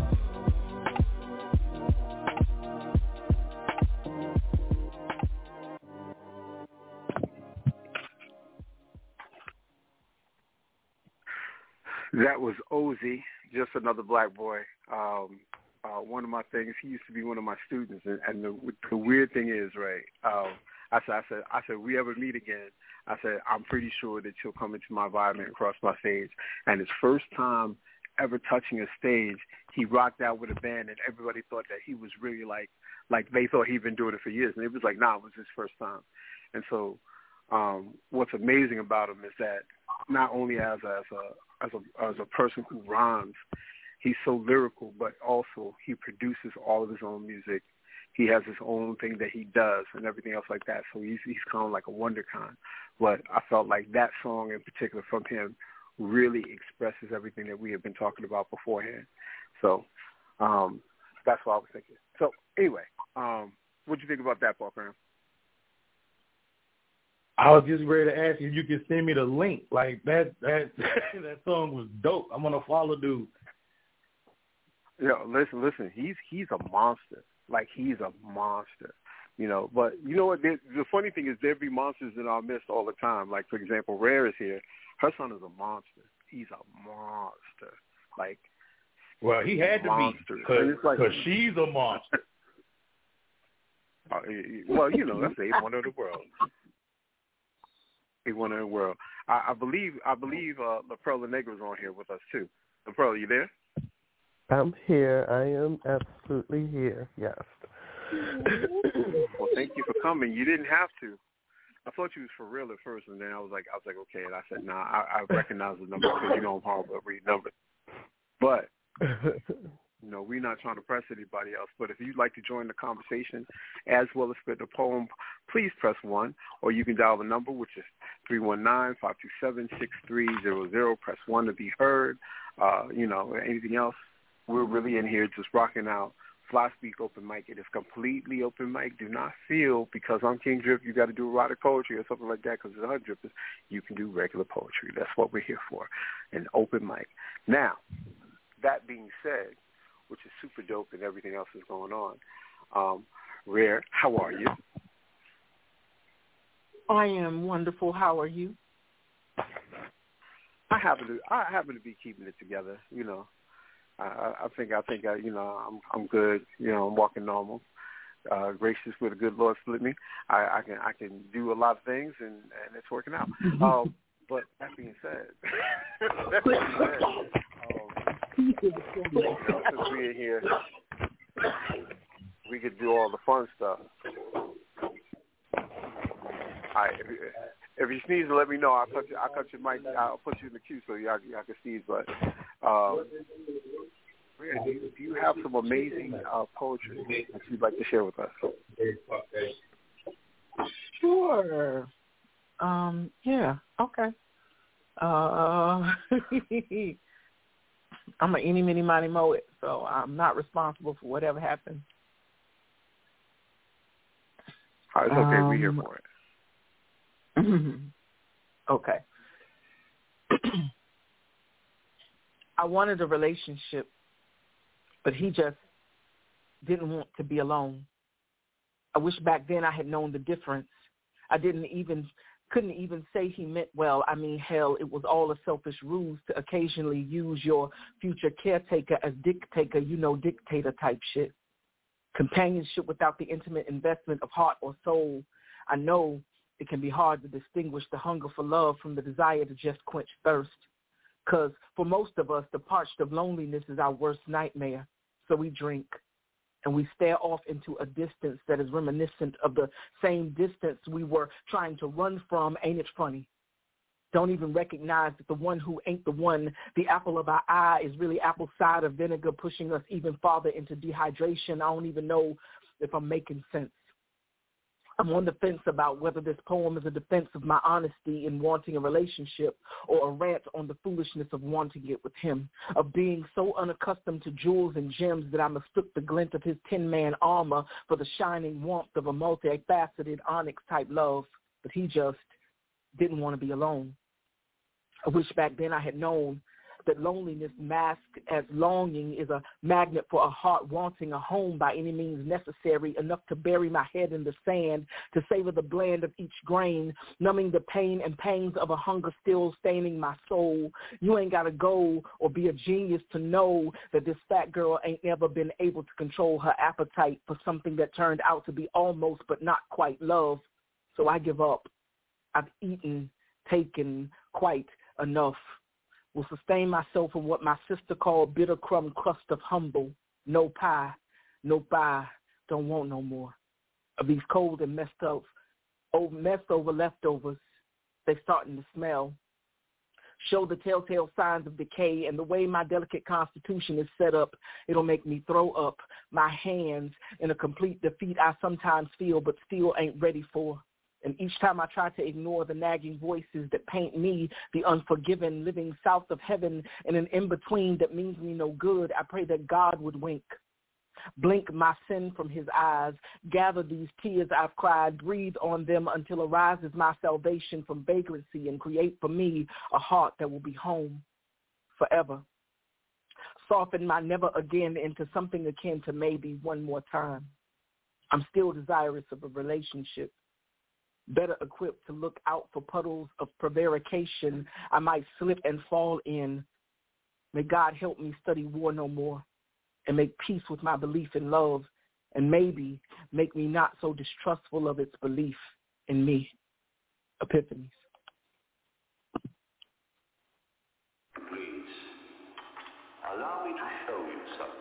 That was Ozzy, just another black boy. Um, uh, one of my things, he used to be one of my students, and, and the, the weird thing is, right? Um, I said, I said, I said, we ever meet again? I said, I'm pretty sure that you'll come into my environment and cross my stage. And his first time ever touching a stage, he rocked out with a band, and everybody thought that he was really like, like they thought he'd been doing it for years, and it was like, nah, it was his first time. And so, um, what's amazing about him is that not only as a, as a as a as a person who rhymes, he's so lyrical, but also he produces all of his own music. He has his own thing that he does and everything else like that. So he's he's kind of like a wonderkind. But I felt like that song in particular from him really expresses everything that we have been talking about beforehand. So um, that's what I was thinking. So anyway, um, what do you think about that, Paul Graham? I was just ready to ask you if you could send me the link. Like that that that song was dope. I'm gonna follow dude. Yeah, listen, listen. He's he's a monster. Like he's a monster. You know, but you know what? The funny thing is there be monsters in our midst all the time. Like for example, Rare is here. Her son is a monster. He's a monster. Like, well, he had to be because like, she's a monster. Uh, well, you know, that's the eighth wonder of the world. One in the world. I, I believe I believe uh, La Perla Negra's on here with us too. La Perla, you there? I'm here. I am absolutely here. Yes. Well, thank you for coming. You didn't have to. I thought you was for real at first, and then I was like, I was like, okay. And I said, nah, I, I recognize the number because you know I'm hard to read numbers. But you know, we're not trying to press anybody else, but if you'd like to join the conversation as well as spit the poem, please press one, or you can dial the number, which is three one nine, five two seven, six three zero zero. Press one to be heard. Uh, you know, anything else, we're really in here just rocking out. Fly Speak Open Mic. It is completely open mic. Do not feel because I'm King Drip, you got to do erotic poetry or something like that because it's one hundred. You can do regular poetry. That's what we're here for, an open mic. Now, that being said, which is super dope and everything else is going on. Um, Rare, how are you? I am wonderful. How are you? I happen to I happen to be keeping it together. You know, I, I think I think I, you know I'm I'm good. You know, I'm walking normal. Uh, gracious with a good Lord split me. I, I can I can do a lot of things and, and it's working out. Um, but that being said, that being said. Um, You know, since we're here, we could do all the fun stuff. All right, if, if you sneeze, let me know. I'll cut you. I'll cut your mic. I'll put you in the queue so y'all, y'all can sneeze. But um, do you have some amazing uh, poetry that you'd like to share with us? Sure. Um. Yeah. Okay. Uh. I'm an eeny, meeny, miny, moe it, so I'm not responsible for whatever happens. Oh, it's okay. Um, We're here for it. Okay. I wanted a relationship, but he just didn't want to be alone. I wish back then I had known the difference. I didn't even... couldn't even say he meant well. I mean, hell, it was all a selfish ruse to occasionally use your future caretaker as dictator, you know, dictator type shit. Companionship without the intimate investment of heart or soul. I know it can be hard to distinguish the hunger for love from the desire to just quench thirst. Because for most of us, the parched of loneliness is our worst nightmare. So we drink, and we stare off into a distance that is reminiscent of the same distance we were trying to run from. Ain't it funny? Don't even recognize that the one who ain't the one, the apple of our eye, is really apple cider vinegar pushing us even farther into dehydration. I don't even know if I'm making sense. I'm on the fence about whether this poem is a defense of my honesty in wanting a relationship or a rant on the foolishness of wanting it with him, of being so unaccustomed to jewels and gems that I mistook the glint of his tin-man armor for the shining warmth of a multifaceted onyx-type love. But he just didn't want to be alone. I wish back then I had known that loneliness masked as longing is a magnet for a heart wanting a home by any means necessary, enough to bury my head in the sand, to savor the blend of each grain, numbing the pain and pangs of a hunger still staining my soul. You ain't got to go or be a genius to know that this fat girl ain't never been able to control her appetite for something that turned out to be almost but not quite love. So I give up. I've eaten, taken quite enough. Will sustain myself in what my sister called bitter crumb crust of humble. No pie, no pie, don't want no more. Of these cold and messed up, over, messed over leftovers, they starting to smell. Show the telltale signs of decay, and the way my delicate constitution is set up, it'll make me throw up my hands in a complete defeat I sometimes feel but still ain't ready for. And each time I try to ignore the nagging voices that paint me, the unforgiven, living south of heaven in an in-between that means me no good, I pray that God would wink. Blink my sin from his eyes, gather these tears I've cried, breathe on them until arises my salvation from vagrancy and create for me a heart that will be home forever. Soften my never again into something akin to maybe one more time. I'm still desirous of a relationship, better equipped to look out for puddles of prevarication I might slip and fall in. May God help me study war no more and make peace with my belief in love, and maybe make me not so distrustful of its belief in me. Epiphanies. Please, allow me to show you something.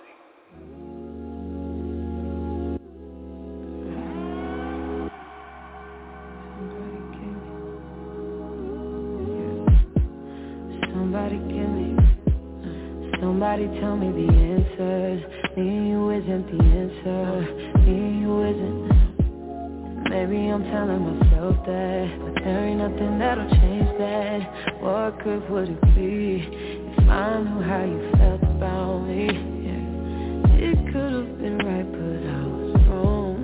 Somebody give me, somebody tell me the answers. Me and you isn't the answer, me and you isn't. Maybe I'm telling myself that, but there ain't nothing that'll change that. What good would it be if I knew how you felt about me? Yeah. It could have been right, but I was wrong.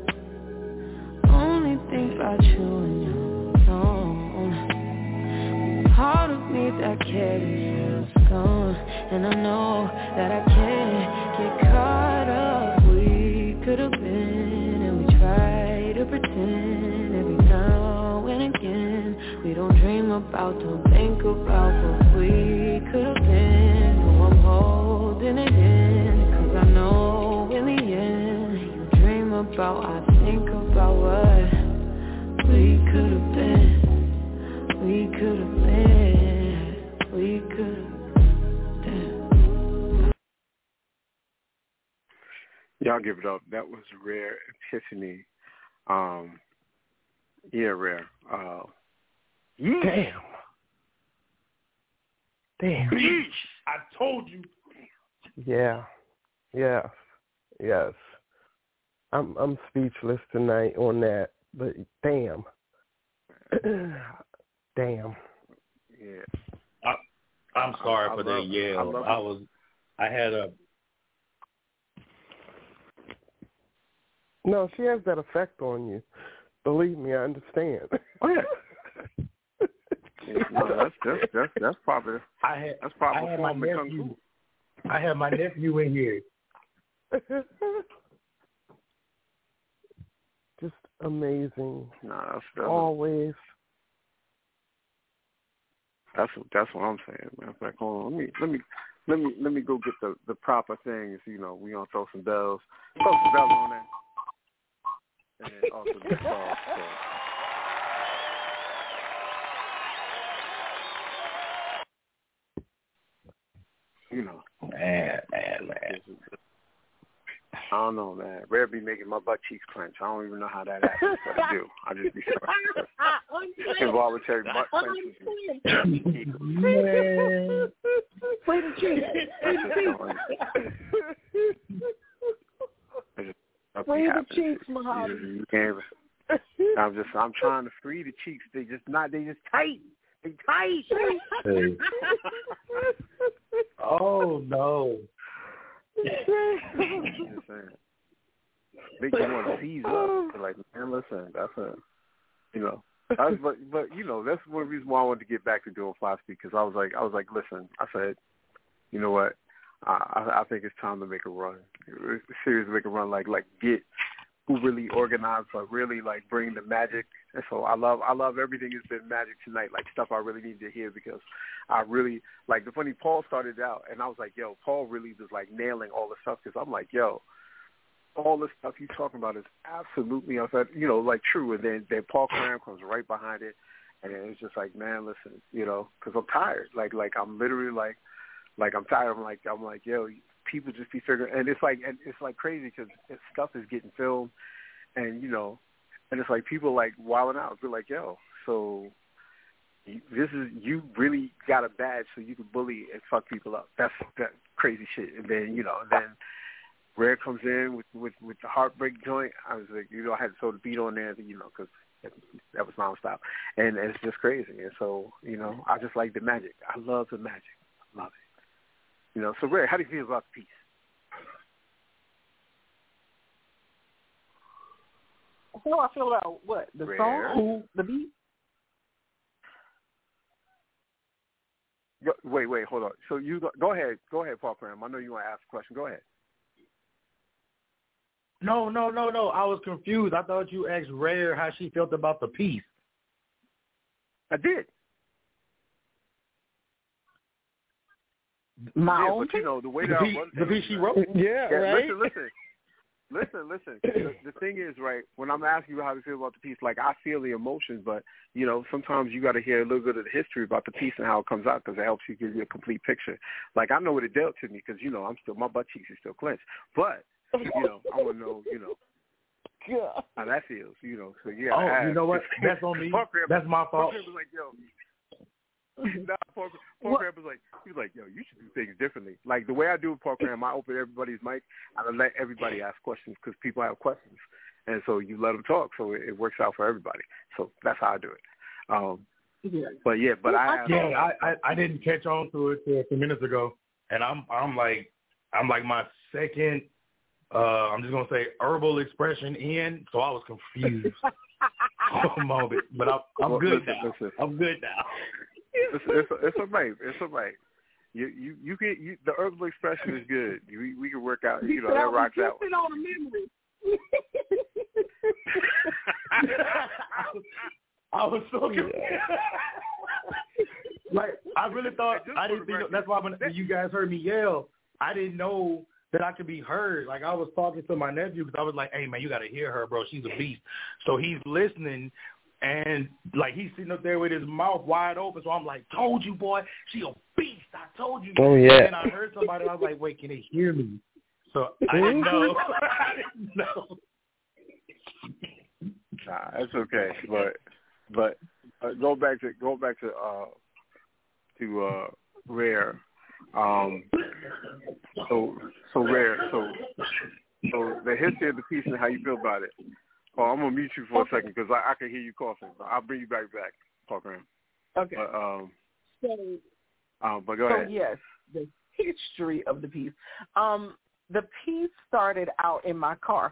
Only think about you and you're alone. Part of me that carries is gone, and I know that I can't get caught up. We could have been, and we try to pretend every now and again. We don't dream about, don't think about what we could have been. No, I'm holding it in, cause I know in the end, you dream about, I think about what we could have been. We could have been, we could have been. Y'all give it up. That was Rare Epiphany. Um, yeah, Rare. Uh, Damn. Damn. I told you. Yeah. Yes. Yes. I'm I'm speechless tonight on that, but damn. Damn. Yeah. I, I'm sorry I, I for love, that yell. I, I was, I had a. No, she has that effect on you. Believe me, I understand. Oh yeah. Yeah, no, that's that's that's that's probably I had. that's probably I had my nephew. I had my nephew in here. Just amazing. No, that's, that's always. That's that's what I'm saying, man. It's like, hold on, let me let me let me let me go get the, the proper things. You know, we gonna throw some bells, throw some bells on that, and then also the song. So, you know, man, man, man. I don't know, man. Rare be making my butt cheeks clench. I don't even know how that happens, but I do. I just be saying involuntary butt clenches. Man. Play the cheeks. Play the cheeks. Play the cheeks, Muhammad. I'm just, I'm trying to free the cheeks. They just not, they just tight. They tight. Hey. Oh, no. Make you want to seize up. Like, man, listen, that's a, you know, I was, but but you know, that's one reason why I wanted to get back to doing philosophy, because I was like, I was like, listen, I said, you know what, I I think it's time to make a run, seriously make a run, like like get who really organized, but really like bring the magic. And so I love I love everything that's been magic tonight, like stuff I really need to hear, because I really, like the funny, Paul started out, and I was like, yo, Paul really was like nailing all the stuff, because I'm like, yo, all the stuff he's talking about is absolutely, you know, like true. And then, then Paul Cram comes right behind it, and then it's just like, man, listen, you know, because I'm tired. Like, like I'm literally like, like I'm tired. I'm like, I'm like, yo, people just be figuring, and it's like, and it's like crazy because stuff is getting filmed, and you know, and it's like people like wilding out. They're like, yo, so this is, you really got a badge so you can bully and fuck people up. That's that crazy shit. And then, you know, then Rare comes in with, with, with the heartbreak joint. I was like, you know, I had to throw the beat on there, you know, because that was nonstop. And it's just crazy. And so, you know, I just like the magic. I love the magic. I love it. You know, so Rare, how do you feel about the piece? How I feel about what? The Rare. song? The beat? Go, wait, wait, hold on. So you go, go ahead. Go ahead, Paul Cram. I know you want to ask a question. Go ahead. No, no, no, no. I was confused. I thought you asked Rare how she felt about the piece. I did. My yeah, own but you know, the way the that piece, I run the piece she wrote? Yeah, yeah, right? Listen, listen. Listen, listen. The, the thing is, right, when I'm asking you how you feel about the piece, like, I feel the emotions, but, you know, sometimes you got to hear a little bit of the history about the piece and how it comes out, because it helps you give you a complete picture. Like, I know what it dealt to me, because, you know, I'm still, my butt cheeks are still clenched. But, you know, I want to know, you know, God. how that feels, you know. So, yeah. Oh, ask. you know what? That's on me. That's my fault. Was like, yo, nah, Paul, Paul Cram was like, he was like, yo, you should do things differently. Like the way I do with Paul Cram, I open everybody's mic and I let everybody ask questions, because people have questions, and so you let them talk, so it, it works out for everybody. So that's how I do it. Um, yeah. But yeah, but I have, yeah, I, I I didn't catch on to it till a few minutes ago, and I'm I'm like I'm like my second. Uh, I'm just gonna say herbal expression in, so I was confused for a moment, but I'm I'm well, good listen, now. Listen. I'm good now. It's it's it's a right. It's a right. You you you can you, the herbal expression is good. We we can work out. You know, that rocks out. On a memory. I was so confused. Like I really thought I didn't think that's why when you guys heard me yell, I didn't know that I could be heard. Like I was talking to my nephew, because I was like, "Hey man, you got to hear her, bro. She's a beast." So he's listening. And, like, he's sitting up there with his mouth wide open. So I'm like, told you, boy, she a beast. I told you. Oh, yeah. And I heard somebody, and I was like, wait, can they hear me? So I didn't know. I didn't know. Nah, it's okay. But but uh, go back to go back to uh, to uh, Rare. Um, so so Rare. So so the history of the piece and how you feel about it. Oh, I'm gonna mute you for a second because I, I can hear you coughing. I'll bring you back back, Paul Cram. Okay. But, um, so, um, but go so ahead. yes, the history of the piece. Um, the piece started out in my car.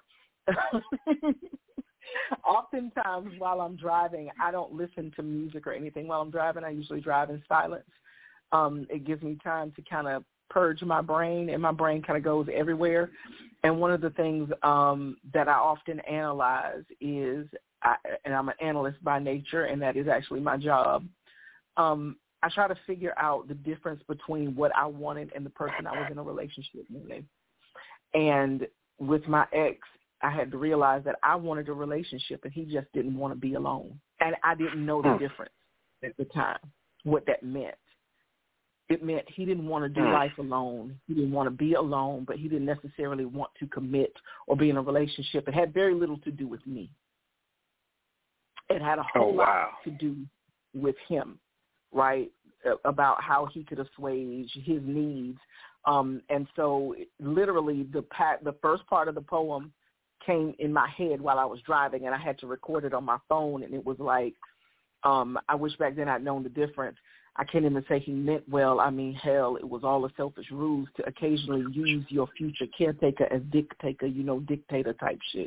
Oftentimes, while I'm driving, I don't listen to music or anything while I'm driving. I usually drive in silence. Um, it gives me time to kind of purge my brain, and my brain kind of goes everywhere. And one of the things um, that I often analyze is, I, and I'm an analyst by nature, and that is actually my job, um, I try to figure out the difference between what I wanted and the person I was in a relationship with. And with my ex, I had to realize that I wanted a relationship, and he just didn't want to be alone. And I didn't know the difference at the time, what that meant. it meant he didn't want to do mm. life alone. He didn't want to be alone, but he didn't necessarily want to commit or be in a relationship. It had very little to do with me. It had a whole oh, wow. lot to do with him, right, about how he could assuage his needs. Um, and so literally the pat, the first part of the poem came in my head while I was driving, and I had to record it on my phone, and it was like, um, I wish back then I'd known the difference. I can't even say he meant well. I mean, hell, it was all a selfish ruse to occasionally use your future caretaker as dictator, you know, dictator type shit.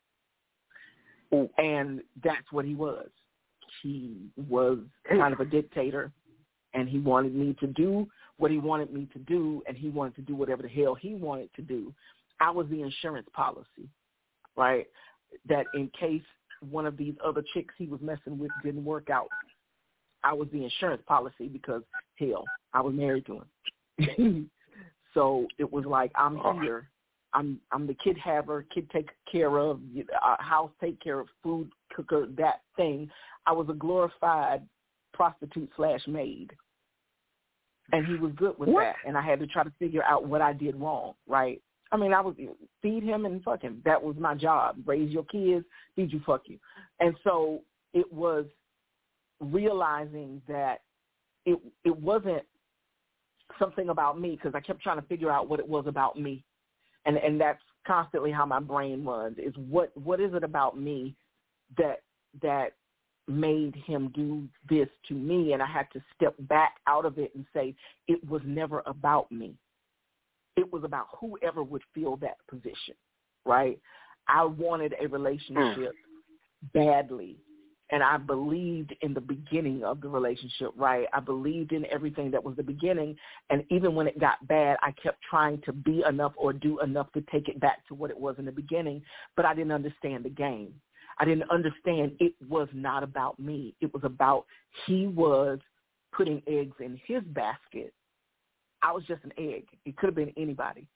And that's what he was. He was kind of a dictator, and he wanted me to do what he wanted me to do, and he wanted to do whatever the hell he wanted to do. I was the insurance policy, right, that in case one of these other chicks he was messing with didn't work out, I was the insurance policy because, hell, I was married to him. So it was like, I'm here. I'm I'm the kid haver, kid take care of, uh, house take care of, food cooker, that thing. I was a glorified prostitute slash maid. And he was good with what? that. And I had to try to figure out what I did wrong, right? I mean, I would feed him and fuck him. That was my job. Raise your kids, feed you, fuck you. And so it was realizing that it it wasn't something about me, because I kept trying to figure out what it was about me. And and that's constantly how my brain was, is what what is it about me that that made him do this to me? And I had to step back out of it and say, it was never about me. It was about whoever would fill that position, right? I wanted a relationship mm. badly. And I believed in the beginning of the relationship, right? I believed in everything that was the beginning. And even when it got bad, I kept trying to be enough or do enough to take it back to what it was in the beginning. But I didn't understand the game. I didn't understand it was not about me. It was about he was putting eggs in his basket. I was just an egg. It could have been anybody.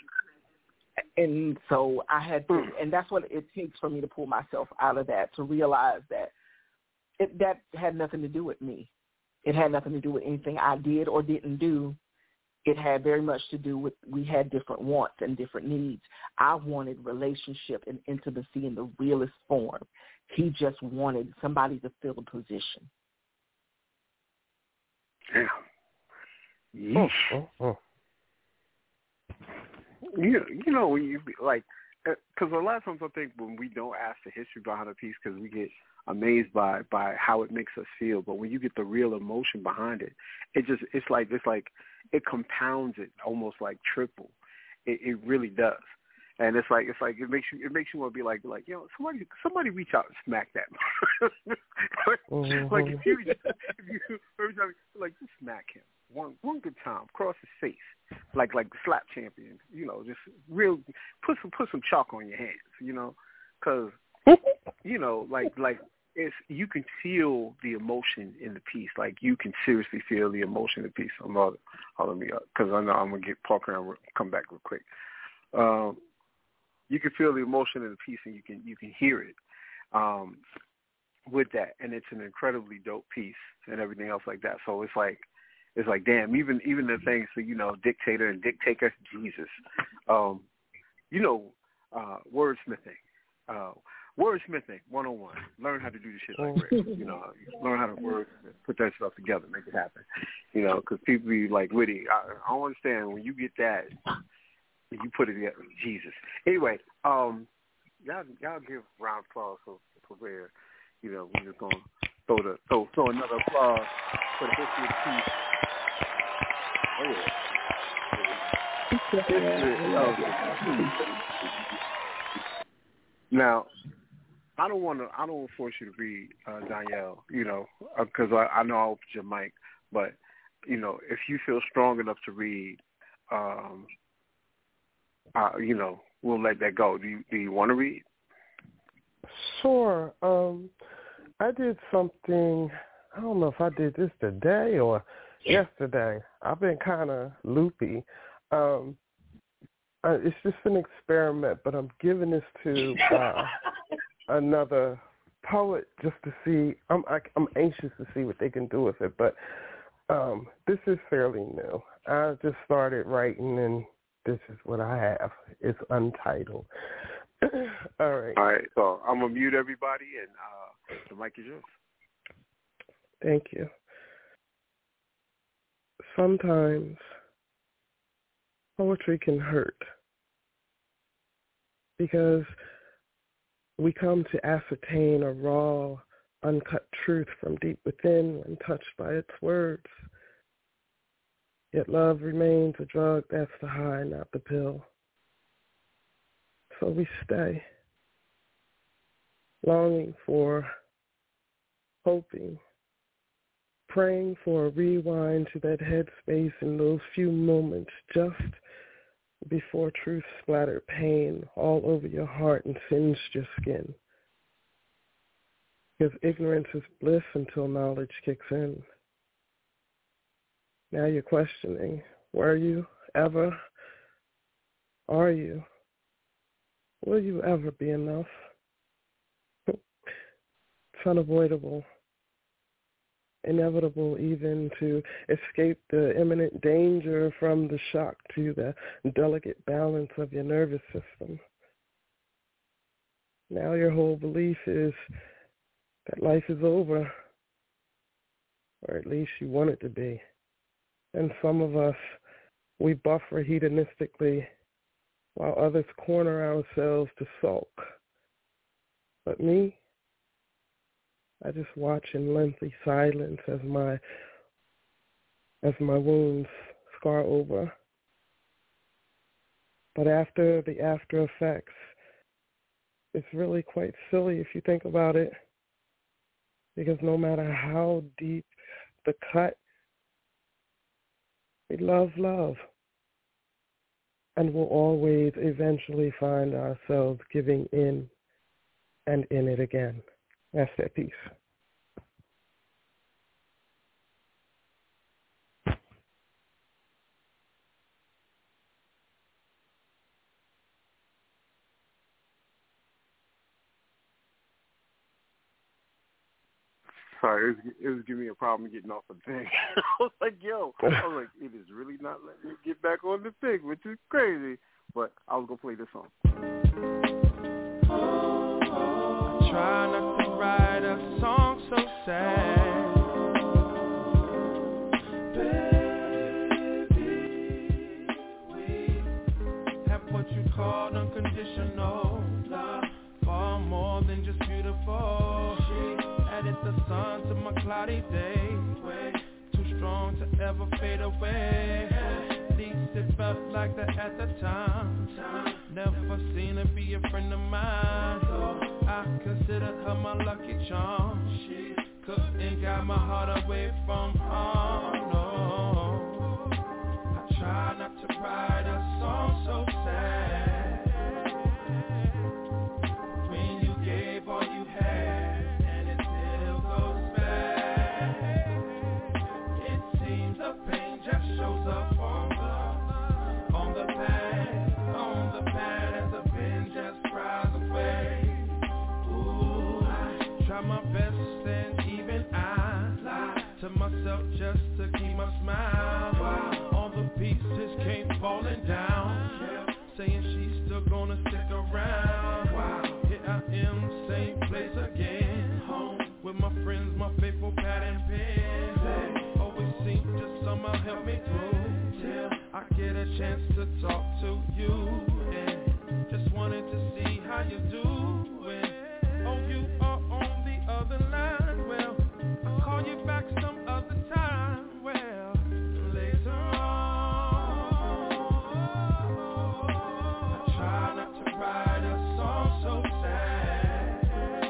And so I had to, and that's what it takes for me to pull myself out of that, to realize that It, that had nothing to do with me. It had nothing to do with anything I did or didn't do. It had very much to do with, we had different wants and different needs. I wanted relationship and intimacy in the realest form. He just wanted somebody to fill the position. Yeah. Oh, oh. You, you know, when you be like, because a lot of times I think when we don't ask the history behind a piece, because we get amazed by by how it makes us feel, but when you get the real emotion behind it, it just it's like it's like it compounds it almost like triple. It, it really does, and it's like it's like it makes you it makes you want to be like like you know somebody somebody reach out and smack that. mm-hmm. Like if you if you every time like just smack him one one good time across his face, like like the slap champion, you know, just real put some put some chalk on your hands, you know, because. You know, like like it's you can feel the emotion in the piece. Like you can seriously feel the emotion in the piece. I'm not, hold me up because I know I'm gonna get Parker and come back real quick. Um, you can feel the emotion in the piece, and you can you can hear it um, with that, and it's an incredibly dope piece and everything else like that. So it's like it's like damn, even even the things for you know dictator and dictator, Jesus, um, you know, uh, wordsmithing. Uh, Wordsmithing one oh one. Learn how to do this shit like Rick. You know, learn how to word, put that stuff together, make it happen. You know, because people be like, witty. I, I don't understand when you get that, you put it together. Jesus. Anyway, um, y'all, y'all give a round of applause for, for where, you know, we're just going to throw, the, throw, throw another applause for the history of the piece. Oh, yeah. History of the piece. Now, I don't want to. I don't want to force you to read, uh, Danielle. You know, because uh, I, I know I opened your mic, but you know, if you feel strong enough to read, um, uh, you know, we'll let that go. Do you Do you want to read? Sure. Um, I did something. I don't know if I did this today or yesterday. I've been kind of loopy. Um, uh, it's just an experiment, but I'm giving this to. Uh, another poet just to see. I'm I, I'm anxious to see what they can do with it. But Um, this is fairly new. I just started writing, and this is what I have. It's untitled. All right. All right. So I'm going to mute everybody, and uh, the mic is yours. Thank you. Sometimes poetry can hurt because we come to ascertain a raw, uncut truth from deep within when touched by its words. Yet love remains a drug that's the high, not the pill. So we stay, longing for, hoping, praying for a rewind to that headspace in those few moments just before truth splattered pain all over your heart and singed your skin. Because ignorance is bliss until knowledge kicks in. Now you're questioning, were you ever? Are you? Will you ever be enough? It's unavoidable, inevitable even to escape the imminent danger from the shock to the delicate balance of your nervous system. Now your whole belief is that life is over, or at least you want it to be. And some of us, we buffer hedonistically while others corner ourselves to sulk. But me, I just watch in lengthy silence as my as my wounds scar over. But after the after effects, it's really quite silly if you think about it, because no matter how deep the cut, we love love, and we'll always eventually find ourselves giving in and in it again. That's that piece. Sorry, it was, it was giving me a problem getting off the thing. I was like, yo, I was like, it is really not letting me get back on the thing, which is crazy. But I was going to play this song. I try not to write a song so sad. Baby, we have what you call unconditional love, far more than just beautiful. She added the sun to my cloudy day, way too strong to ever fade away. At least it felt like that at the time. Never seen her be a friend of mine, so I considered her my lucky charm. She couldn't guide my heart away from harm, no. I try not to write a song so sad. When you gave all you had, and it still goes back. It seems the pain just shows up on the, on the pad, on the pad as the pen just cries away. Ooh, I try my best and even I lie to myself just to keep my smile. Wow. All the pieces came falling down, yeah, saying she's still gonna stick around. Wow. Here I am, same place again, home with my friends, my faithful pad and pen. They always seem to somehow help me through till I get a chance to talk to you, and just wanted to see how you doing. Oh, you are on the other line. Well, I'll call you back some other time. Well, later on, I try not to write a song so sad.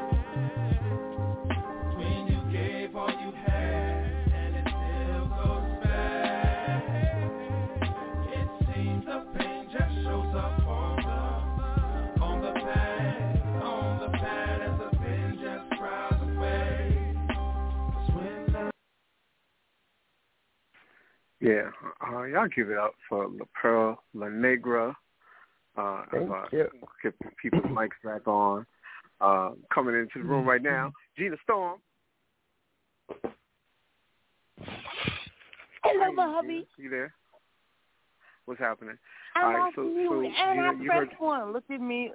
When you gave all you had, and it still goes back. It seems the pain just shows up on the, on the pad, on the pad as the pen just cries away. 'Cause when I Yeah, uh, y'all give it up for La Pearl La Negra. Uh, Thank uh, you. Get people's mics back on. Uh, coming into the room right now, Gina Storm. Hello, Bobby. You there? What's happening? I'm All right, asking so, you, so, and Gina, I you pressed heard, one. Look at me.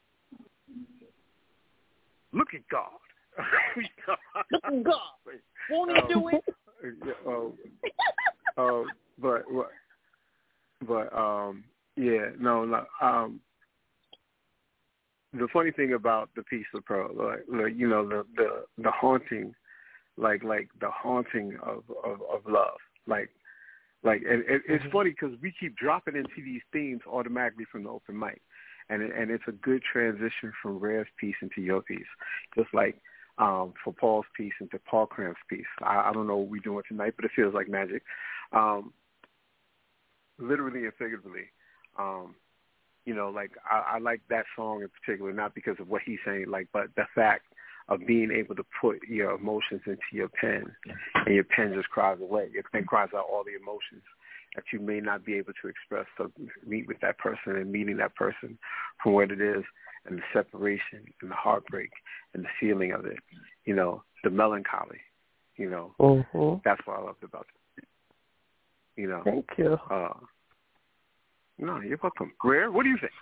look at God. Look at God. Won't he um, do it? Yeah, um, uh, but, but, um, yeah, no, no. Um, the funny thing about the piece of Pearl, like, like you know, the, the, the haunting, like, like the haunting of, of, of love, like, like, and, and it's Mm-hmm. funny because we keep dropping into these themes automatically from the open mic, and it, and it's a good transition from Rare's piece into your piece, just like um, for Paul's piece into Paul Cram's piece. I, I don't know what we're doing tonight, but it feels like magic, um, literally and figuratively. Um, you know, like I, I like that song in particular, not because of what he's saying, like, but the fact of being able to put your emotions into your pen, and your pen just cries away. Your pen cries out all the emotions that you may not be able to express. So meet with that person and meeting that person from what it is, and the separation and the heartbreak and the feeling of it, you know, the melancholy, you know, mm-hmm. that's what I loved about it. You know. Thank you. Uh, no, you're welcome. Rare, what do you think?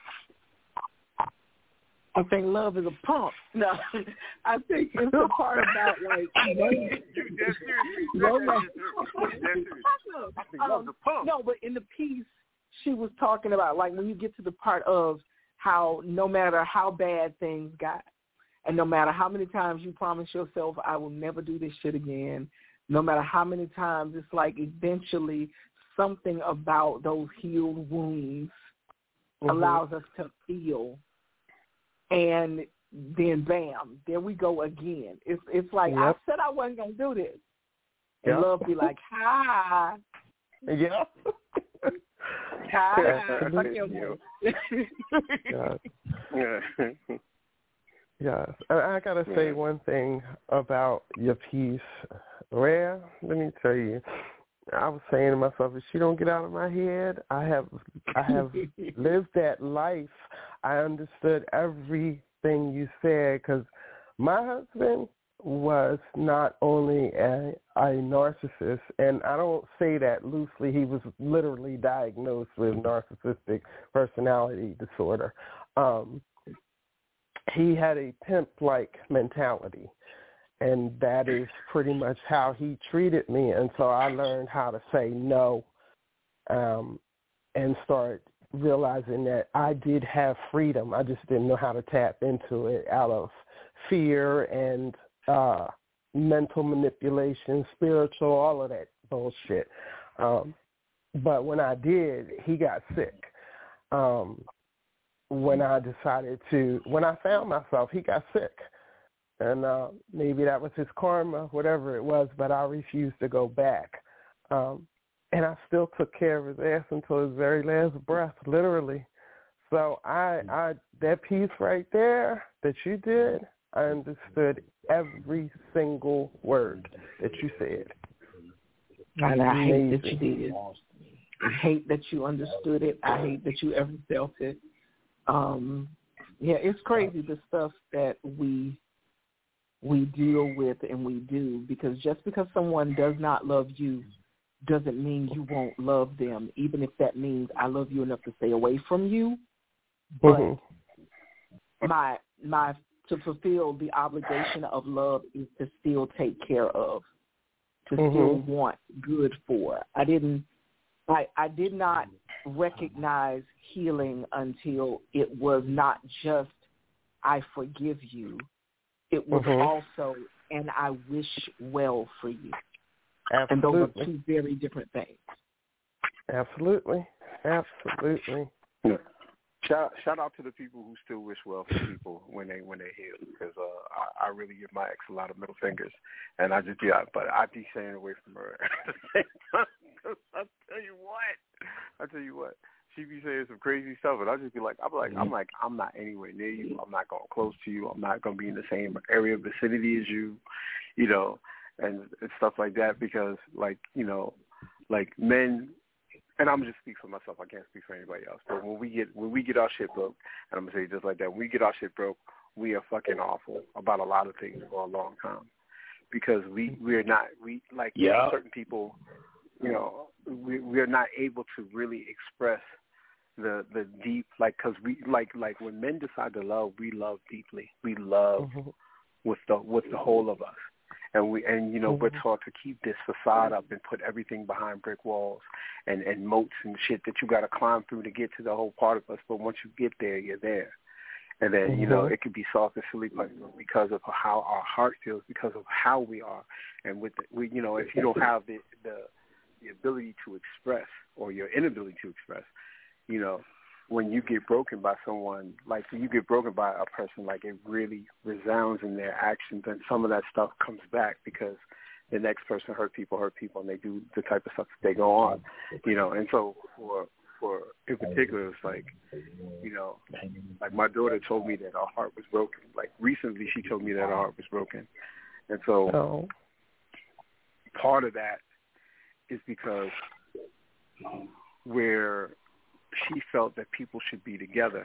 I think love is a pump. No, I think it's the part about like you dead serious. I think love's a pump. No, but in the piece she was talking about like when you get to the part of how no matter how bad things got, and no matter how many times you promise yourself I will never do this shit again, no matter how many times it's like eventually something about those healed wounds mm-hmm. allows us to feel. And then, bam, there we go again. It's it's like, yep. I said I wasn't going to do this. And yep. love be like, hi. Yeah. Hi. Fuck you. Yes. Yes. And I got to say one thing about your piece. Rare, let me tell you, I was saying to myself, if she don't get out of my head, I have I have lived that life. I understood everything you said because my husband was not only a, a narcissist, and I don't say that loosely. He was literally diagnosed with narcissistic personality disorder. Um, he had a pimp-like mentality. And that is pretty much how he treated me. And so I learned how to say no um, and start realizing that I did have freedom. I just didn't know how to tap into it out of fear and uh, mental manipulation, spiritual, all of that bullshit. Um, but when I did, he got sick. Um, when I decided to, when I found myself, he got sick. And uh, maybe that was his karma, whatever it was, but I refused to go back. Um, and I still took care of his ass until his very last breath, literally. So I, I that piece right there that you did, I understood every single word that you said. And I hate that you did. I hate that you understood it. I hate that you ever felt it. Um, yeah, it's crazy the stuff that we we deal with and we do, because just because someone does not love you doesn't mean you won't love them, even if that means I love you enough to stay away from you. But mm-hmm. my my to fulfill the obligation of love is to still take care of, to mm-hmm. still want good for. I didn't I I did not recognize healing until it was not just I forgive you. It was mm-hmm. also, and I wish well for you. Absolutely. And those are two very different things. Absolutely. Absolutely. Yeah. Shout, shout out to the people who still wish well for people when they when they heal, because uh, I, I really give my ex a lot of middle fingers, and I just yeah, but I be staying away from her. I tell you what, I tell you what. She be saying some crazy stuff, and I'll just be like, I'm like, I'm like, I'm not anywhere near you. I'm not going close to you. I'm not going to be in the same area vicinity as you, you know, and, and stuff like that. Because, like, you know, like men, and I'm just speak for myself. I can't speak for anybody else. But when we get when we get our shit broke, and I'm gonna say it just like that, when we get our shit broke, we are fucking awful about a lot of things for a long time, because we we're not we like yeah. certain people. you know, we we are not able to really express the the deep, like, because we like like when men decide to love, we love deeply. We love mm-hmm. with the with the whole of us, and we and you know mm-hmm. we're taught to keep this facade up and put everything behind brick walls and and moats and shit that you got to climb through to get to the whole part of us. But once you get there, you're there. And then, mm-hmm. you know, it could be soft and silly because of how our heart feels, because of how we are. And with, the, we, you know, if you don't have the, the the ability to express or your inability to express, you know, when you get broken by someone, like you get broken by a person, like it really resounds in their actions, and some of that stuff comes back because the next person hurt people, hurt people, and they do the type of stuff that they go on, you know. And so for For in particular, it's like, you know, like my daughter told me that her heart was broken. Like recently, she told me that her heart was broken, and so oh. part of that is because where she felt that people should be together,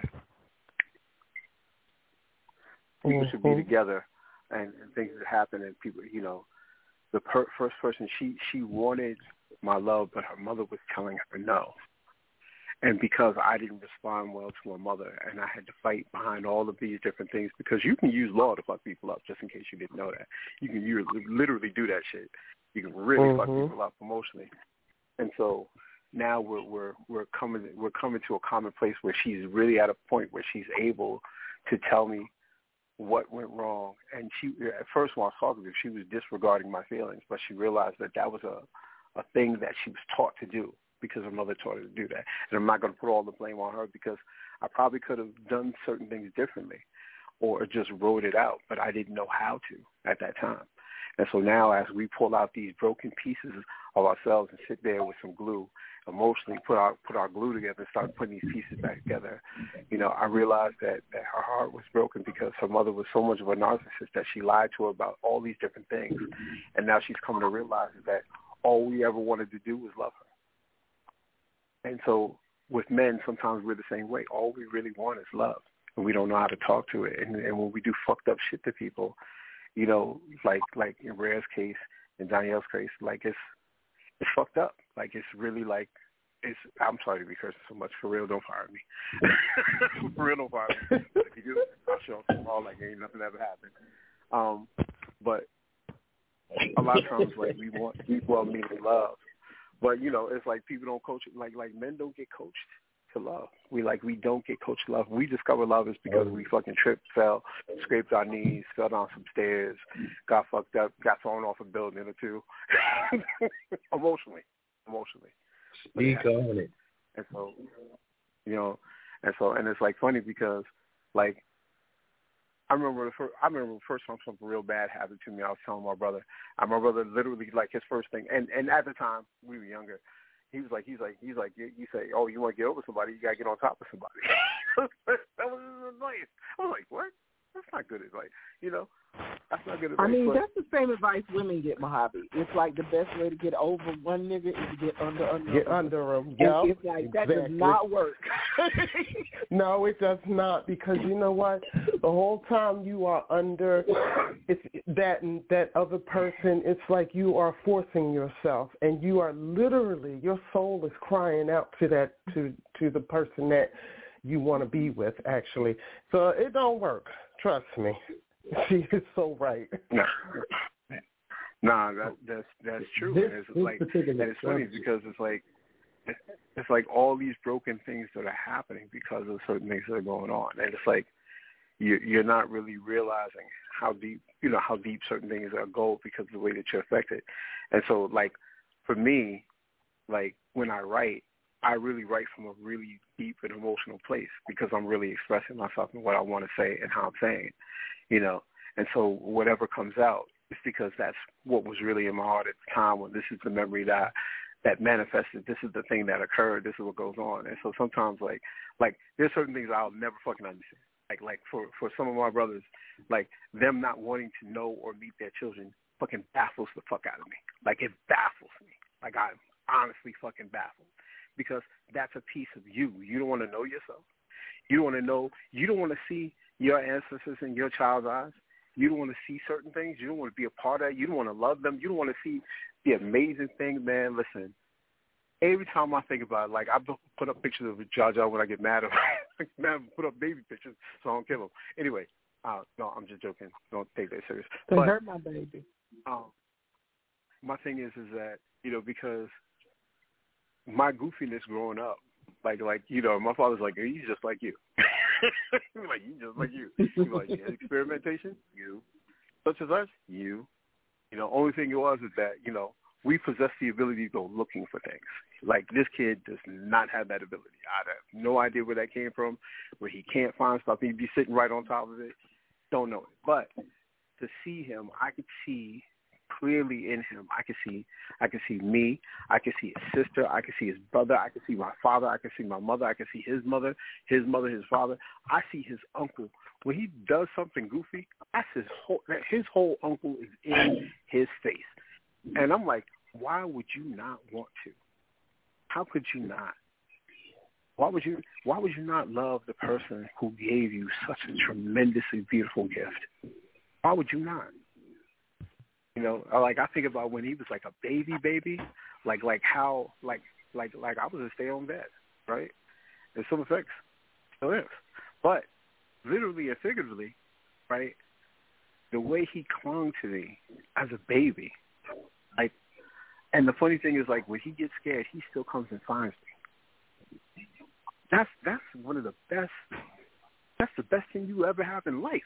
people mm-hmm. should be together, and, and things that happen, and people, you know, the per- first person she she wanted my love, but her mother was telling her no. And because I didn't respond well to my mother, and I had to fight behind all of these different things, because you can use law to fuck people up, just in case you didn't know that. You can you literally do that shit. You can really mm-hmm. fuck people up emotionally. And so now we're we're we're coming we're coming to a common place where she's really at a point where she's able to tell me what went wrong. And she, at first when I was talking to her, she was disregarding my feelings, but she realized that that was a a thing that she was taught to do, because her mother taught her to do that. And I'm not going to put all the blame on her, because I probably could have done certain things differently or just wrote it out, but I didn't know how to at that time. And so now as we pull out these broken pieces of ourselves and sit there with some glue, emotionally put our put our glue together and start putting these pieces back together, you know, I realized that, that her heart was broken because her mother was so much of a narcissist that she lied to her about all these different things. And now she's coming to realize that all we ever wanted to do was love her. And so with men, sometimes we're the same way. All we really want is love, and we don't know how to talk to it. And, and when we do fucked up shit to people, you know, like like in Rare's case, in Danielle's case, like it's it's fucked up. Like it's really like it's. I'm sorry to be cursing so much. For real, don't fire me. For real, don't fire me. If you do, I'll show up tomorrow like ain't nothing ever happened. Um, but a lot of times, like we want people well meaning love. But, you know, it's like people don't coach, like like men don't get coached to love. We like, we don't get coached to love. We discover love is because we fucking tripped, fell, scraped our knees, fell down some stairs, got fucked up, got thrown off a building or two. Emotionally. Emotionally. Speak on it. And so, you know, and so, and it's like funny because, like, I remember the first, I remember the first time something real bad happened to me. I was telling my brother. I, my brother literally, like, his first thing, and, and at the time we were younger, he was like, he's like, he's like, you, you say, oh, you want to get over somebody, you gotta get on top of somebody. That was his advice. I was like, what? That's not good advice. You know, that's not good advice. I mean, but, that's the same advice women get, Mojave. It's like the best way to get over one nigga is to get under under Get under him. Yeah, it's like that exactly. does not work. No, it does not, because you know what? The whole time you are under it's that that other person, it's like you are forcing yourself, and you are literally, your soul is crying out to that to to the person that you want to be with, actually. So it don't work. Trust me. She is so right. Nah, nah, that, that's that's true. This, and it's this like, and it's funny because it's like, it's like all these broken things that are happening because of certain things that are going on, and it's like you you're not really realizing how deep, you know, how deep certain things are go because of the way that you're affected. And so, like for me, like when I write, I really write from a really deep and emotional place because I'm really expressing myself and what I want to say and how I'm saying it, you know. And so whatever comes out is because that's what was really in my heart at the time, when this is the memory that that manifested. This is the thing that occurred. This is what goes on. And so sometimes, like, like there's certain things I'll never fucking understand. Like, like for, for some of my brothers, like them not wanting to know or meet their children fucking baffles the fuck out of me. Like it baffles me. Like I'm honestly fucking baffled. Because that's a piece of you. You don't want to know yourself. You don't want to know. You don't want to see your ancestors in your child's eyes. You don't want to see certain things. You don't want to be a part of it. You don't want to love them. You don't want to see the amazing thing, man. Listen, every time I think about it, like I put up pictures of Jaja when I get mad at him. Put up baby pictures so I don't kill him. Anyway, uh, no, I'm just joking. Don't take that serious. They but, hurt my baby. Um, my thing is, is that, you know, because my goofiness growing up, like, like you know, my father's like, hey, he's just like you. Like, he's just like you. He's like, yeah, experimentation, you. Such as us, you. You know, only thing it was is that, you know, we possess the ability to go looking for things. Like, this kid does not have that ability. I have no idea where that came from, where he can't find stuff. He'd be sitting right on top of it. Don't know it. But to see him, I could see clearly in him. I could see, I could see me. I could see his sister. I could see his brother. I could see my father. I could see my mother. I could see his mother, his mother, his father. I see his uncle. When he does something goofy, that's his whole. His whole uncle is in his face, and I'm like, why would you not want to? How could you not? Why would you? Why would you not love the person who gave you such a tremendously beautiful gift? Why would you not? You know, like I think about when he was like a baby, baby, like like how like like like I was a stay-home dad, right? In some effects, still is, but literally and figuratively, right? The way he clung to me as a baby, like, and the funny thing is, like, when he gets scared, he still comes and finds me. That's that's one of the best. That's the best thing you ever have in life.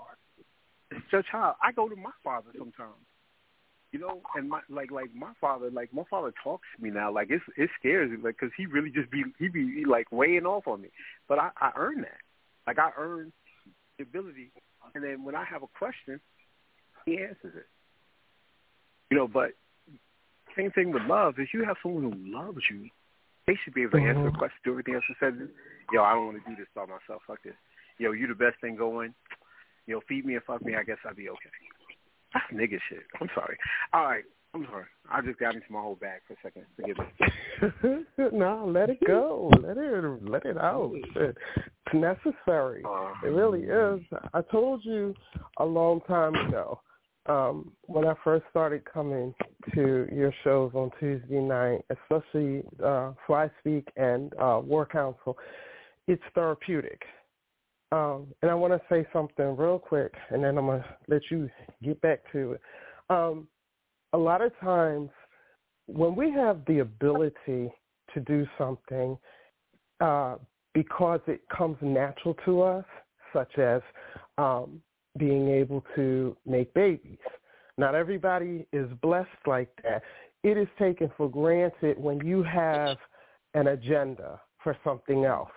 It's just how I go to my father sometimes. You know, and my like like my father like my father talks to me now like it's it scares me like because he really just be he be like weighing off on me, but I, I earn that like I earn the ability, and then when I have a question, he answers it. You know, but same thing with love. If you have someone who loves you, they should be able to answer the question, do everything else and said, yo, I don't want to do this by myself. Fuck this. Yo, you the best thing going. Yo, feed me and fuck me. I guess I'll be okay. That's nigga shit. I'm sorry. All right. I'm sorry. I just got into my whole bag for a second. Forgive me. No, let it go. Let it let it out. It's necessary. Uh, it really is. I told you a long time ago um, when I first started coming to your shows on Tuesday night, especially uh, Fly Speak and uh, War Council, it's therapeutic. Um, and I want to say something real quick, and then I'm going to let you get back to it. Um, a lot of times when we have the ability to do something uh, because it comes natural to us, such as um, being able to make babies, not everybody is blessed like that. It is taken for granted when you have an agenda for something else.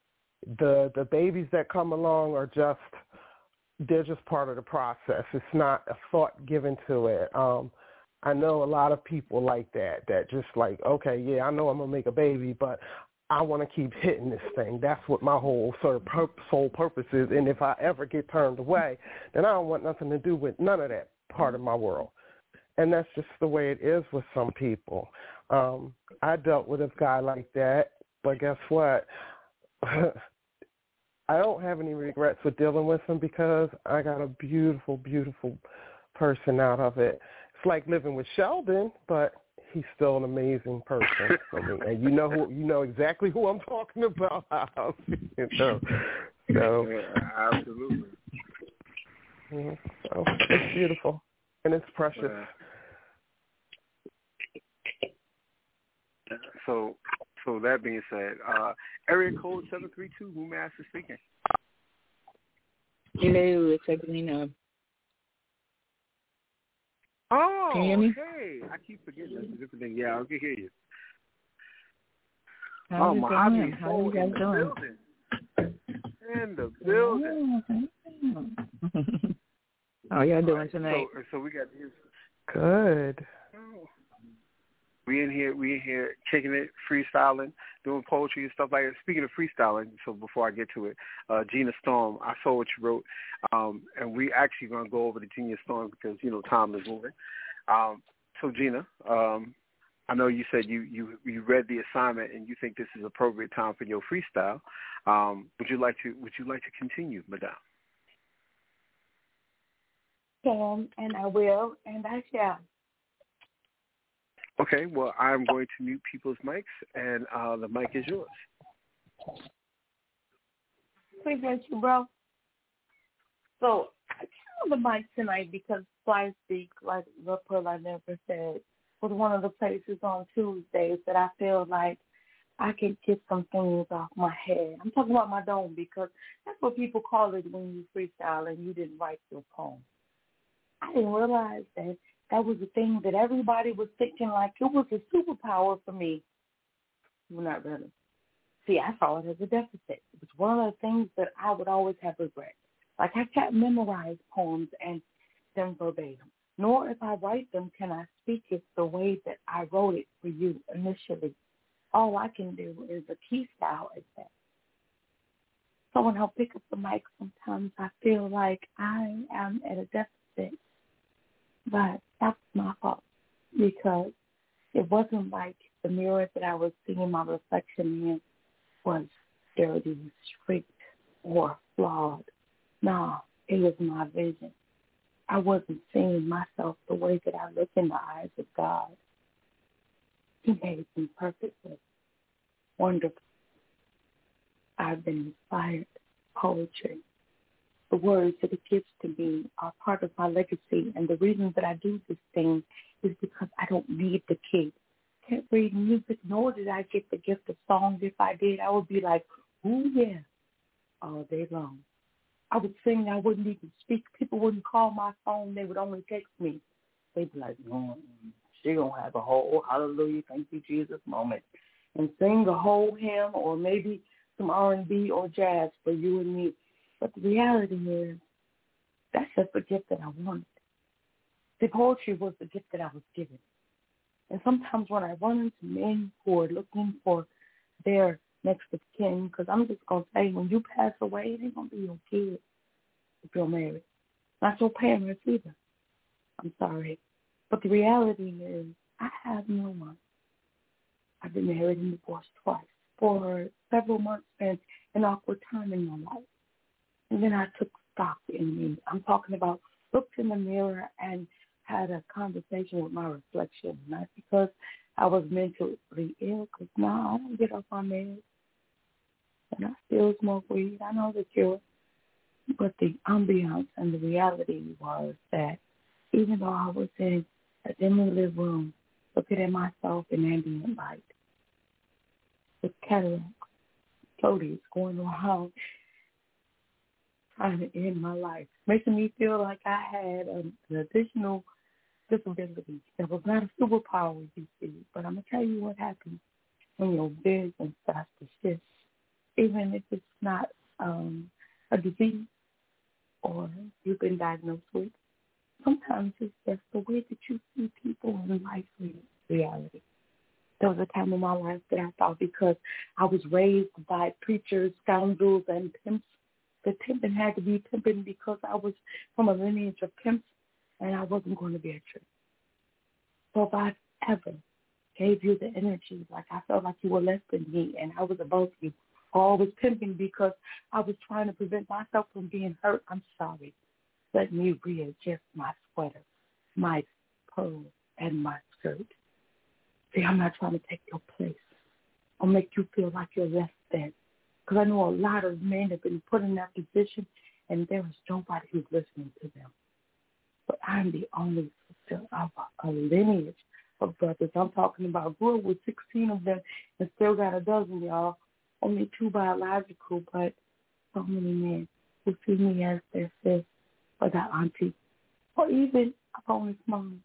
The the babies that come along are just, they're just part of the process. It's not a thought given to it. Um, I know a lot of people like that, that just like, okay, yeah, I know I'm going to make a baby, but I want to keep hitting this thing. That's what my whole sort of pur- sole purpose is. And if I ever get turned away, then I don't want nothing to do with none of that part of my world. And that's just the way it is with some people. Um, I dealt with a guy like that, but guess what? I don't have any regrets for dealing with him because I got a beautiful, beautiful person out of it. It's like living with Sheldon, but he's still an amazing person for me. And you know who, you know exactly who I'm talking about. you know, so yeah, absolutely. Yeah, so it's beautiful and it's precious. Uh, so. So that being said, uh, area code seven three two, who may I be speaking? Hello, it's Evelina. Oh, can you hear me? Hey, I keep forgetting that's a different thing. Yeah, I can hear you. How oh, is Mojave it How are you guys doing? In the building. How are y'all doing right, tonight? So, so we got these. Good. Oh. We in here, we in here kicking it, freestyling, doing poetry and stuff like that. Speaking of freestyling, so before I get to it, uh, Gina Storm, I saw what you wrote, um, and we actually going to go over to Gina Storm because, you know, time is moving. Um, so, Gina, um, I know you said you, you, you read the assignment and you think this is appropriate time for your freestyle. Um, would you like to Would you like to continue, Madame? Can, and I will, and I shall. Okay, well, I'm going to mute people's mics, and uh, the mic is yours. Appreciate you, bro. So I came on the mic tonight because Fly Speak, like the pearl I never said, was one of the places on Tuesdays that I feel like I can get some things off my head. I'm talking about my dome because that's what people call it when you freestyle and you didn't write your poem. I didn't realize that that was the thing that everybody was thinking like it was a superpower for me. Well, not really. See, I saw it as a deficit. It was one of the things that I would always have regret. Like I can't memorize poems and them verbatim, nor if I write them can I speak it the way that I wrote it for you initially. All I can do is a key style at that. So when I pick up the mic, sometimes I feel like I am at a deficit. But that's my fault because it wasn't like the mirror that I was seeing my reflection in was dirty, streaked, or flawed. No, it was my vision. I wasn't seeing myself the way that I look in the eyes of God. He made me perfectly wonderful. I've been inspired. Poetry, the words that it gives to me are part of my legacy. And the reason that I do this thing is because I don't need the key. Can't read music, nor did I get the gift of song. If I did, I would be like, ooh, yeah, all day long. I would sing, I wouldn't even speak. People wouldn't call my phone. They would only text me. They'd be like, mm, she going to have a whole hallelujah, thank you, Jesus moment and sing a whole hymn or maybe some R and B or jazz for you and me. But the reality is that's just the gift that I wanted. The poetry was the gift that I was given. And sometimes when I run into men who are looking for their next of kin, because I'm just going to say, when you pass away, it ain't going to be your kids if you're married. Not your parents either. I'm sorry. But the reality is I have no one. I've been married and divorced twice for several months and an awkward time in my life. And then I took stock in me. I'm talking about looked in the mirror and had a conversation with my reflection, not because I was mentally ill, because now I don't get off my meds. And I still smoke weed. I know the cure. But the ambiance and the reality was that even though I was in a dimly lit room, looking at myself in ambient light, with cataracts, floaties going around, trying to end my life, making me feel like I had an, an additional disability that was not a superpower, you see. But I'm going to tell you what happens when your vision starts to shift, even if it's not um, a disease or you've been diagnosed with. Sometimes it's just the way that you see people in life reality. There was a time in my life that I thought because I was raised by preachers, scoundrels, and pimps, that pimping had to be pimping because I was from a lineage of pimps and I wasn't going to be a church. So if I ever gave you the energy, like I felt like you were less than me and I was above you, or I was pimping because I was trying to prevent myself from being hurt, I'm sorry. Let me readjust my sweater, my pearl, and my skirt. See, I'm not trying to take your place or make you feel like you're less than. Because I know a lot of men have been put in that position, and there is nobody who's listening to them. But I'm the only sister of a, a lineage of brothers. I'm talking about, grew up with sixteen of them and still got a dozen, y'all. Only two biological, but so many men who see me as their sis or their auntie or even a bonus mom.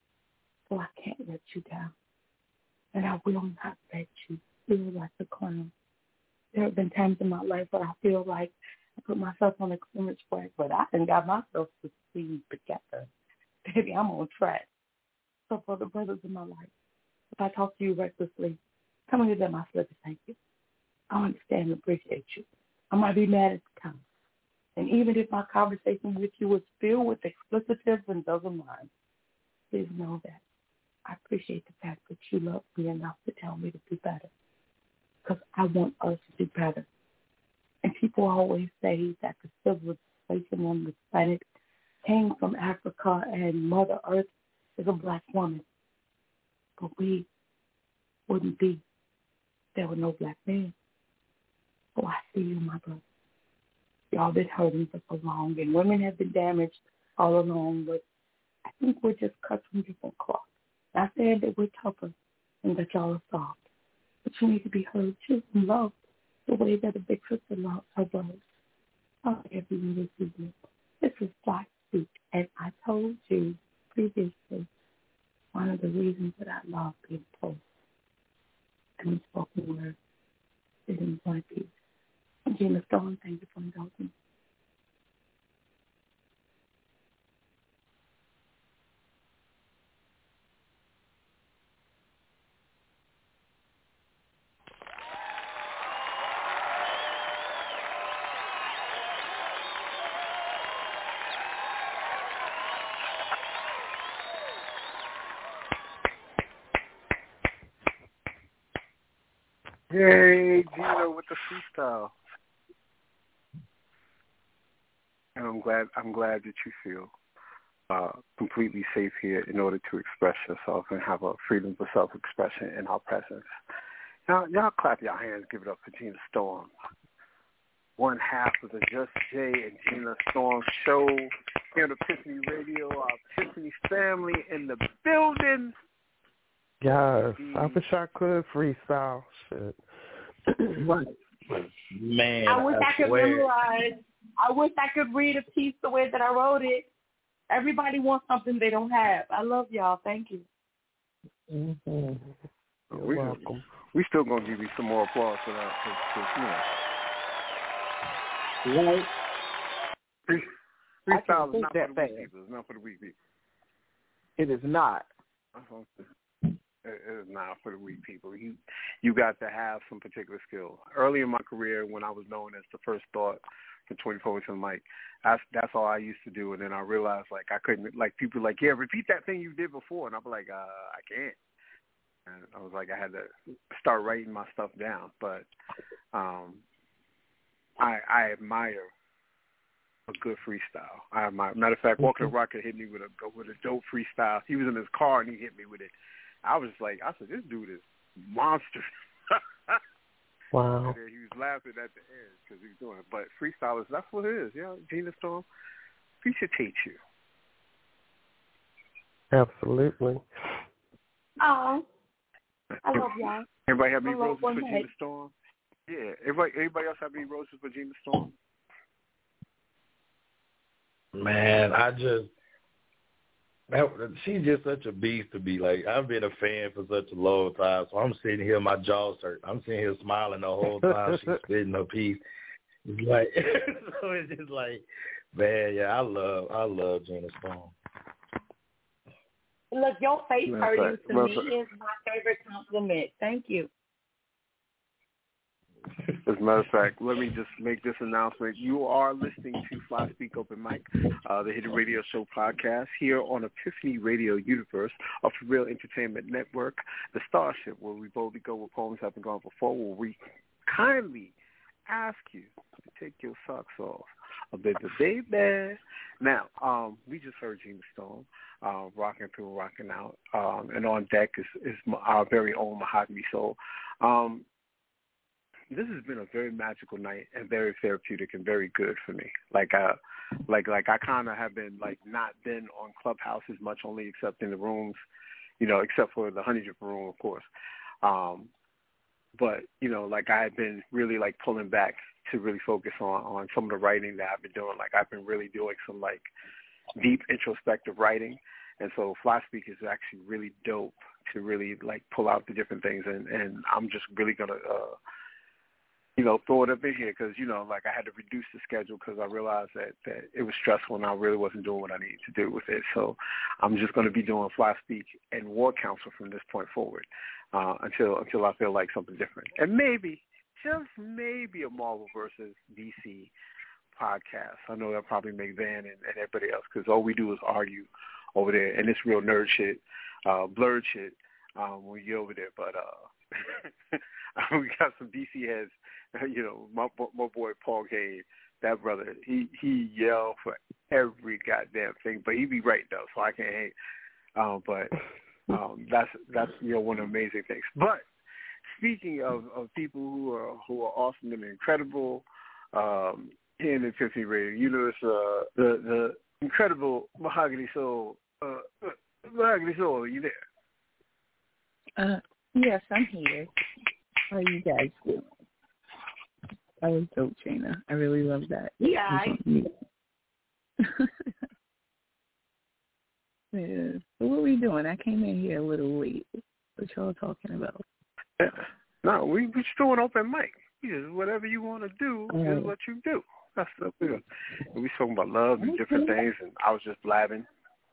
So I can't let you down. And I will not let you feel like a clown. There have been times in my life where I feel like I put myself on a clearance track, but I done got myself to see together. Baby, I'm on track. So for the brothers in my life, if I talk to you recklessly, come and give them my slip and thank you. I understand and appreciate you. I might be mad at the time. And even if my conversation with you was filled with explicitives and doesn't mind, please know that I appreciate the fact that you love me enough to tell me to do better. Because I want us to do better. And people always say that the civilization on this planet came from Africa and Mother Earth is a black woman. but we wouldn't be. There were no black men. Oh, I see you, my brother. Y'all been hurting for so long, and women have been damaged all along, but I think we're just cut from different cloths. Not saying that we're tougher and that y'all are soft, but you need to be heard too and loved the way that a big sister loves her brothers. Oh, everyone this evening. This is Fly Speak, and I told you previously one of the reasons that I love being close and the spoken word is in one piece. Gina Storm, thank you for indulging. Yay, Gina with the freestyle. And I'm glad I'm glad that you feel uh, completely safe here in order to express yourself and have a freedom for self-expression in our presence. Now, y'all clap your hands, give it up for Gina Storm. One half of the Just Jay and Gina Storm show here on Epiphany Radio. Our Epiphany family in the building. Yes, I wish I could freestyle. Shit. Right. Man, I wish I, I could swear. memorize. I wish I could read a piece the way that I wrote it. Everybody wants something they don't have. I love y'all. Thank you. Mm-hmm. You're we, welcome. We still gonna give you some more applause for that, cause, cause, you know. Right. Free, freestyle is not that for the fast. weak people. It's not for the weak people. It is not. It is not for the weak people. You you got to have some particular skill. Early in my career, when I was known as the first thought for twenty-four to the mic, that's that's all I used to do. And then I realized like I couldn't. Like people were like, yeah, repeat that thing you did before, and I'm like, uh, I can't. And I was like, I had to start writing my stuff down. But um, I I admire a good freestyle. I admire. Matter of fact, Walker the Rocket hit me with a with a dope freestyle. He was in his car and he hit me with it. I was like, I said, this dude is monster. Wow. And then he was laughing at the end because he was doing it. But freestylers, that's what it is. Yeah, Gina Storm, we should teach you. Absolutely. Oh, I love y'all. Everybody have any I love roses one for night. Gina Storm? Yeah. Everybody, everybody else have any roses for Gina Storm? Man, I just that, she's just such a beast to be. Like, I've been a fan for such a long time, so I'm sitting here, my jaw's hurt. I'm sitting here smiling the whole time she's spitting her piece. It's like, so it's just like, man, yeah, I love, I love Gina Storm. Look, your face That's hurting right. to Well, me is my favorite compliment. Thank you. As a matter of fact, let me just make this announcement. You are listening to Fly Speak Open Mic, uh, the Hidden Radio Show podcast here on Epiphany Radio Universe of the Real Entertainment Network, the Starship, where we boldly go where poems have been gone before, where we kindly ask you to take your socks off a bit, baby. Now, um, we just heard Gina Storm uh, rocking through, rocking out, um, and on deck is, is our very own Mahogany Soul. Um, This has been a very magical night and very therapeutic and very good for me. Like, uh, like, like I kind of have been like not been on Clubhouse as much, only except in the rooms, you know, except for the Honey Drip room, of course. Um, but you know, like I had been really like pulling back to really focus on on some of the writing that I've been doing. Like I've been really doing some like deep introspective writing, and so Fly Speak is actually really dope to really like pull out the different things, and and I'm just really gonna. Uh, you know, throw it up in here because, you know, like I had to reduce the schedule because I realized that, that it was stressful and I really wasn't doing what I needed to do with it. So I'm just going to be doing Fly Speak and War Council from this point forward uh, until until I feel like something different. And maybe, just maybe a Marvel versus D C podcast. I know that'll probably make Van and, and everybody else because all we do is argue over there. And it's real nerd shit, uh, blurred shit um, when you get over there. But uh, we got some D C heads. You know, my my boy Paul Kane, that brother, he he yelled for every goddamn thing, but he be right though, so I can't hate. Um, but um, that's that's you know one of the amazing things. But speaking of, of people who are who are awesome and incredible, um, here in Epiphany Radio, you know, it's uh, the the incredible Mahogany Soul. Uh, uh, Mahogany Soul, are you there? Uh, yes, I'm here. How are you guys doing? That was dope, Trina. I really love that. Yeah. I... yeah. So what are we doing? I came in here a little late. What y'all talking about? Yeah. No, we we just doing open mic. Just whatever you want to do oh. is what you do. That's the we we talking about love and different things, and I was just blabbing.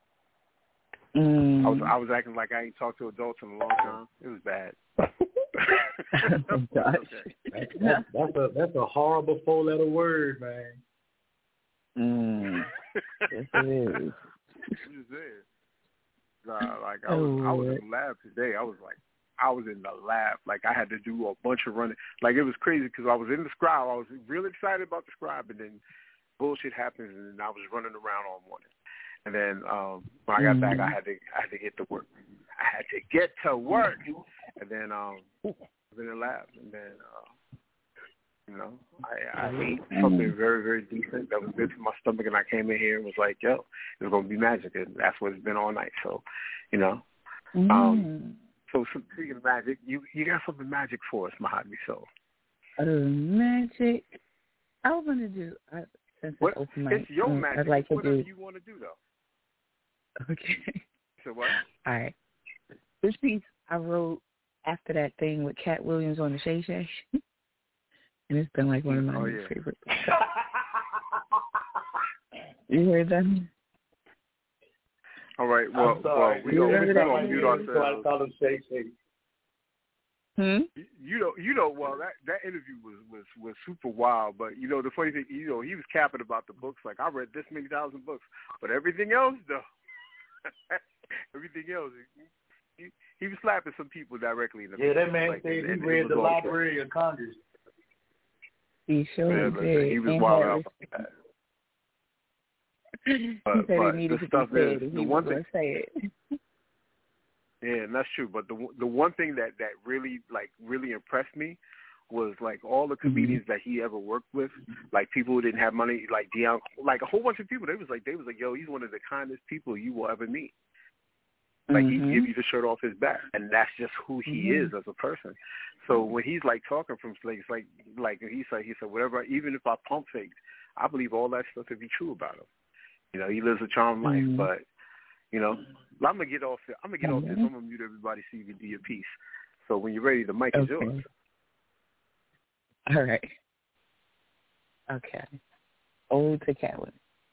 Mm. I was I was acting like I ain't talked to adults in a long time. It was bad. oh, gosh. Okay. That's, that's, that's a that's a horrible four letter word, man. Mm. Yes, it is. It is. Uh, like I was, I was in the lab today. I was like, I was in the lab. Like I had to do a bunch of running. Like it was crazy because I was in the scribe. I was really excited about the scribe, and then bullshit happens, and then I was running around all morning. And then um, when I got mm-hmm. back, I had to I had to get to work. I had to get to work, and then um, I was in the lab, and then uh, you know, I, I ate something very very decent that was good for my stomach, and I came in here and was like, yo, it's gonna be magic, and that's what it's been all night. So, you know, mm. um, so speaking of magic, you you got something magic for us, Mahogany Soul. Uh, magic. I was gonna do. I, since what, it's open mic, it's your um, magic. I'd like to Whatever do. you want to do, though. Okay. So what? All right. This piece I wrote after that thing with Cat Williams on the Shay Shay, and it's been like one of my oh, yeah. favorite. You heard that? All right. Well, well we don't mute ourselves. So I call him Shay Shay. Hmm? You know, you know. Well, that, that interview was, was, was super wild. But you know, the funny thing, you know, he was capping about the books. Like I read this many thousand books, but everything else, though, everything else, he, he was slapping some people directly in the yeah. face. That man like, said and, he and read the Library true. of Congress. He sure yeah, did. He was and wild out about that. But, he said but it needed the to stuff be is said, and the he one was thing. Say it. Yeah, and that's true. But the the one thing that, that really like really impressed me was like all the comedians mm-hmm. that he ever worked with, like people who didn't have money, like Deion, like a whole bunch of people. They was like they was like, yo, he's one of the kindest people you will ever meet. Like mm-hmm. he'd give you the shirt off his back, and that's just who he mm-hmm. is as a person. So when he's like talking from like like like he said he said whatever, even if I pump faked, I believe all that stuff to be true about him. You know, he lives a charmed mm-hmm. life, but. You know, I'm gonna get off. I'm gonna get off this. I'm gonna mute everybody so you can do your piece. So when you're ready, the mic okay. is yours. All right. Okay. Ode to Catlin.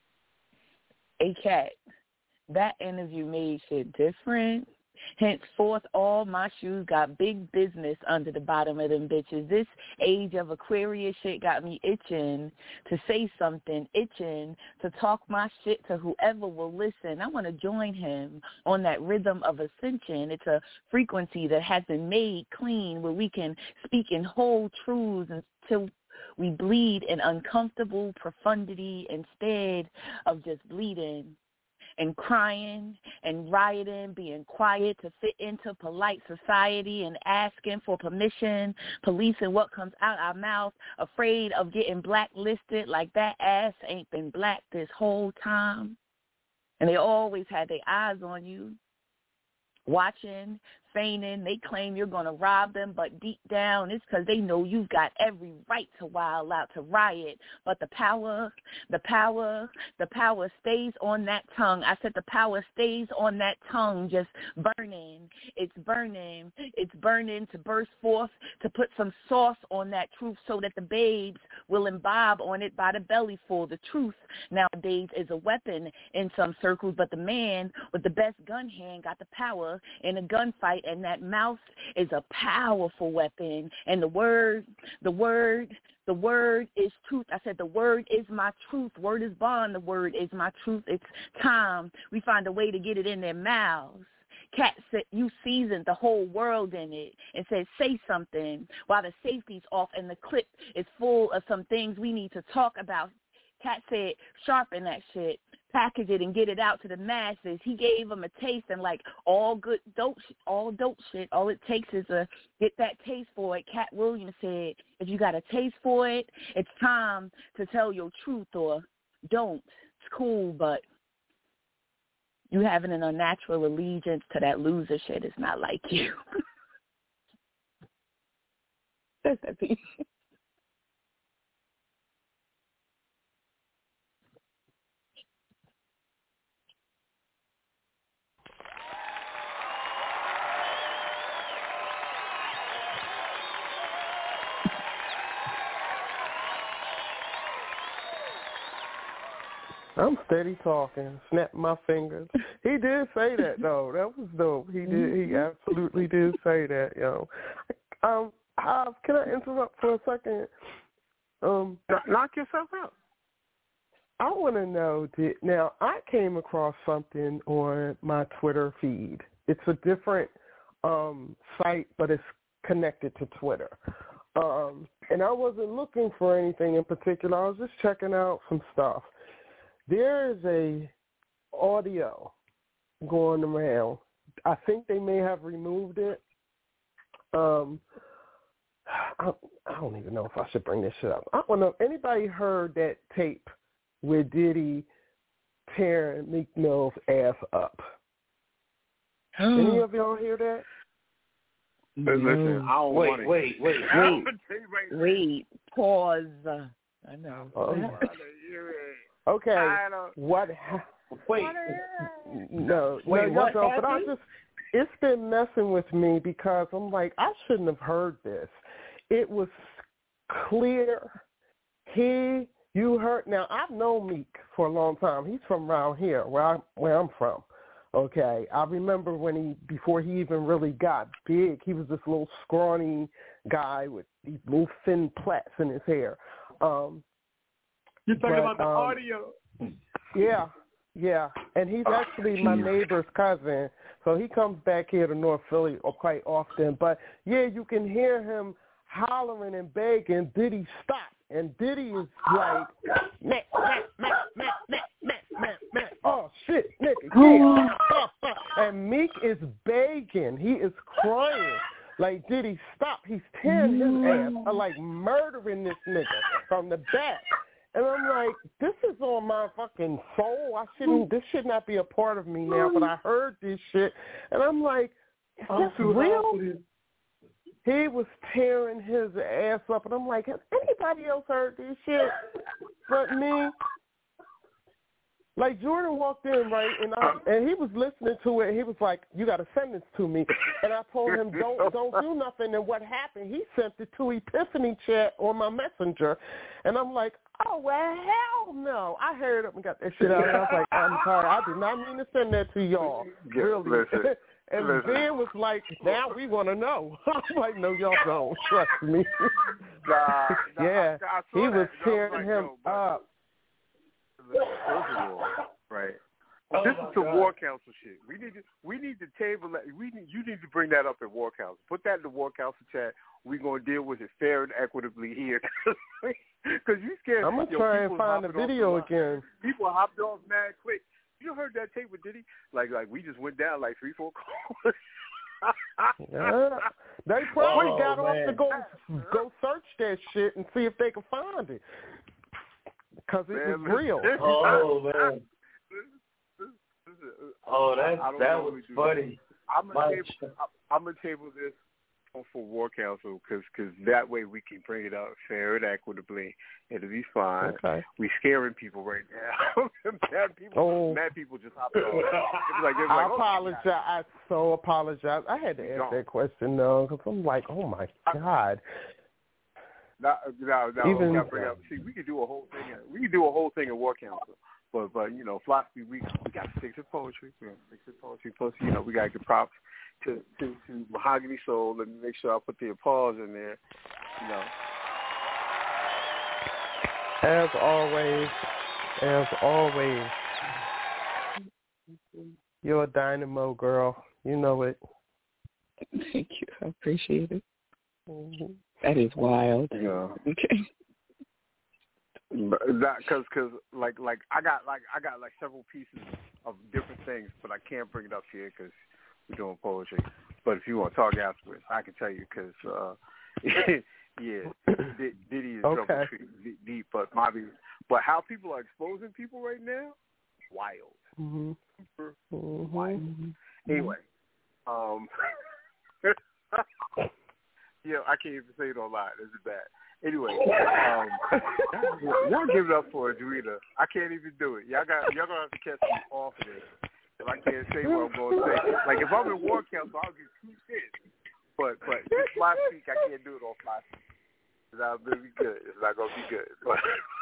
A Cat. That interview made shit different. Henceforth, all my shoes got big business under the bottom of them bitches. This age of Aquarius shit got me itching to say something, itching to talk my shit to whoever will listen. I want to join him on that rhythm of ascension. It's a frequency that has been made clean where we can speak in whole truths until we bleed in uncomfortable profundity instead of just bleeding. And crying and rioting, being quiet to fit into polite society and asking for permission, policing what comes out our mouth, afraid of getting blacklisted like that ass ain't been black this whole time. And they always had their eyes on you, watching, feigning. They claim you're going to rob them, but deep down it's because they know you've got every right to wild out, to riot. But the power, the power, the power stays on that tongue. I said the power stays on that tongue, just burning. It's burning. It's burning to burst forth, to put some sauce on that truth so that the babes will imbibe on it by the bellyful. The truth nowadays is a weapon in some circles, but the man with the best gun hand got the power in a gunfight. And that mouth is a powerful weapon. And the word, the word, the word is truth. I said the word is my truth. Word is bond. The word is my truth. It's time. We find a way to get it in their mouths. Cat said, you seasoned the whole world in it and said, say something while the safety's off and the clip is full of some things we need to talk about. Cat said, sharpen that shit. package it and get it out to the masses. He gave them a taste, and like all good dope, all dope shit, all it takes is a get that taste for it. Cat Williams said, if you got a taste for it, it's time to tell your truth, or don't. It's cool, but you having an unnatural allegiance to that loser shit is not like you. That's that piece. I'm steady talking, snap my fingers. He did say that though. That was dope. He did. He absolutely did say that, yo. Um, uh, can I interrupt for a second? Um, knock yourself out. I want to know. Did, now I came across something on my Twitter feed. It's a different um, site, but it's connected to Twitter. Um, and I wasn't looking for anything in particular. I was just checking out some stuff. There is a audio going around. I think they may have removed it. Um, I, I don't even know if I should bring this shit up. I don't know if anybody heard that tape with Diddy tearing Meek Mill's ass up. Any of y'all hear that? No. Listen, I don't wait, want it. Wait, wait, wait, wait, wait. Pause. I know. Oh. Okay, what? Ha- Wait, no, wait, no, what no, but I happened? just, it's been messing with me because I'm like, I shouldn't have heard this. It was clear. He, you heard. Now I've known Meek for a long time. He's from around here, where I, where I'm from. Okay, I remember when he, before he even really got big, he was this little scrawny guy with these little thin plaits in his hair. Um, You're talking but, about the um, audio. Yeah, yeah. And he's actually my neighbor's cousin, so he comes back here to North Philly quite often. But, yeah, you can hear him hollering and begging, Diddy, stop. And Diddy is like, meh, meh, meh, meh, meh, meh, meh, meh. Oh, shit, nigga, yeah. And Meek is begging. He is crying. Like, Diddy, stop. He's tearing his ass, like murdering this nigga from the back. And I'm like, this is on my fucking soul. I shouldn't, this should not be a part of me now, but I heard this shit. And I'm like, is this real? He was tearing his ass up. And I'm like, has anybody else heard this shit but me? Like, Jordan walked in, right, and I, and he was listening to it, and he was like, you got to send this to me. And I told him, don't don't do nothing. And what happened, he sent it to Epiphany chat on my messenger. And I'm like, oh, well, hell no. I heard him and got that shit out, and I was like, I'm sorry. I did not mean to send that to y'all. Yeah, really. listen, and listen. Ben was like, now we want to know. I'm like, no, y'all don't. Trust me. Nah, nah, yeah, I, I he was that, tearing like, him no, up. First of all, right. Oh this is the God. War Council shit. We need to we need to table that. We need, you need to bring that up at War Council. Put that in the War Council chat. We're gonna deal with it fair and equitably here. Because you scared. I'm gonna yo, try and people find the hopping video off the line. again. People hopped off mad quick. You heard that tape with Diddy? Like like we just went down like three four calls. Yeah. They probably Oh, got man. off to go go search that shit and see if they can find it. Because it Man, was real. Oh, man. Oh, that I don't that know was what we do. funny. I'm My- gonna table. I'm gonna table this for War Council because because that way we can bring it up fair and equitably. It'll be fine. Okay. We scaring people right now. mad people, Oh. mad people just hopped off. It was like, it was I like, oh, apologize. I so apologize. I had to ask that question though, because I'm like, oh my god. No, no, no. Even- we gotta bring up. See, we could do a whole thing. We could do a whole thing at War Council. But but you know, philosophy we we got to stick to poetry. We got to stick to poetry. Plus, you know, we got to give props to, to to Mahogany Soul and make sure I put the applause in there. You know. As always, as always, you're a dynamo girl. You know it. Thank you. I appreciate it. Mm-hmm. That is wild. Yeah. Okay. That because because like like I got like I got like several pieces of different things, but I can't bring it up here because we're doing poetry. But if you want to talk afterwards, I can tell you because uh, yeah, Diddy is okay. trouble deep, but Bobby. But how people are exposing people right now, wild, mm-hmm. super mm-hmm. wild. Mm-hmm. Anyway, um, yeah, I can't even say it online. This is bad. Anyway, um, y'all give it up for Dorita. I can't even do it. Y'all got y'all gonna have to catch me off this if I can't say what I'm going to say. Like if I'm in war council, I'll get two shit. But but this last week I can't do it off last week. It's not gonna be good. It's not gonna be good. But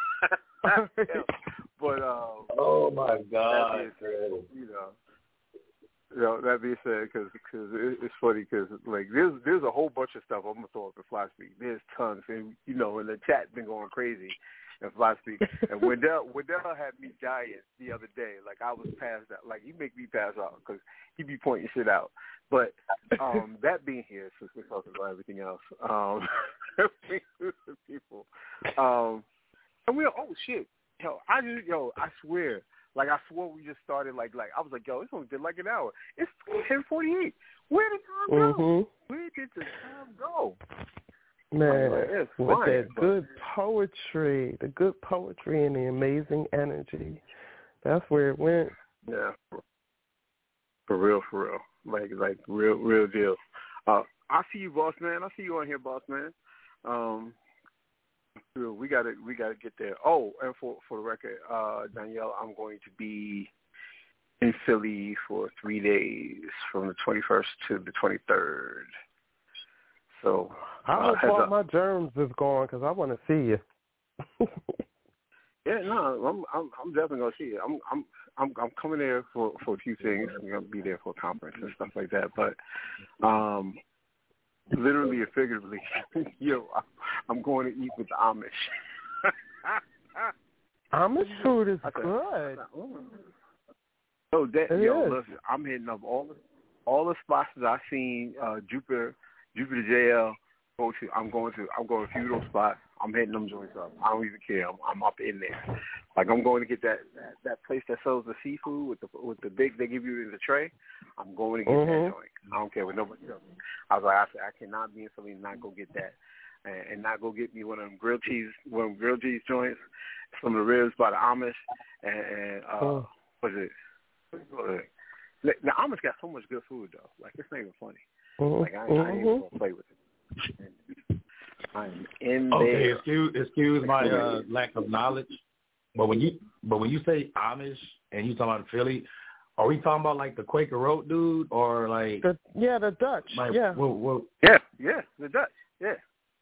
but um, oh my God, said, you know. You know, that being said, because it's funny because like there's there's a whole bunch of stuff I'm gonna throw up in Fly Speak. There's tons, and you know, and the chat's been going crazy in Fly Speak. And Wendell Wendell had me dying the other day. Like I was passed out. Like you make me pass out because he be pointing shit out. But um, that being here, since we're talking about everything else, um, people, um, and we oh shit, yo, I just yo, I swear. Like, I swore we just started, like, like I was like, yo, it's only been like an hour. It's ten forty-eight. Where did time go? Mm-hmm. Where did the time go? Man, like, with fine, that but... good poetry, the good poetry and the amazing energy, that's where it went. Yeah, for real, for real. Like, like, real, real deal. Uh, I see you, boss man. I see you on here, boss man. Um... We gotta we gotta get there. Oh, and for for the record, uh, Danielle, I'm going to be in Philly for three days, from the twenty-first to the twenty-third. So I uh, hope all my germs is gone because I want to see you. Yeah, no, I'm I'm I'm definitely gonna see you. I'm I'm I'm I'm coming there for, for a few things. I'm gonna be there for a conference and stuff like that. But um. Literally or figuratively, yo, I'm going to eat with the Amish. Amish food is I said, good. So that it yo, is. listen, I'm hitting up all the all the spots that I've seen. Uh, Jupiter, Jupiter J L. Go to. I'm going to. I'm going to a few of those spots. I'm hitting them joints up. I don't even care. I'm, I'm up in there. Like I'm going to get that, that that place that sells the seafood with the with the big they give you in the tray. I'm going to get mm-hmm. that joint. I don't care what nobody tells me. I was like, I said, I cannot be in Philly and not go get that, and, and not go get me one of them grilled cheese, one of them grilled cheese joints, some of the ribs by the Amish, and, and uh, oh. what is it? What is it? The Amish got so much good food though. Like it's not even funny. Mm-hmm. Like I, I ain't even gonna play with it. I'm in okay, there. Okay, excuse excuse my uh, lack of knowledge, but when you but when you say Amish and you talking about Philly, are we talking about like the Quaker Oat dude or like the yeah the Dutch like, yeah well, well, yeah yeah the Dutch yeah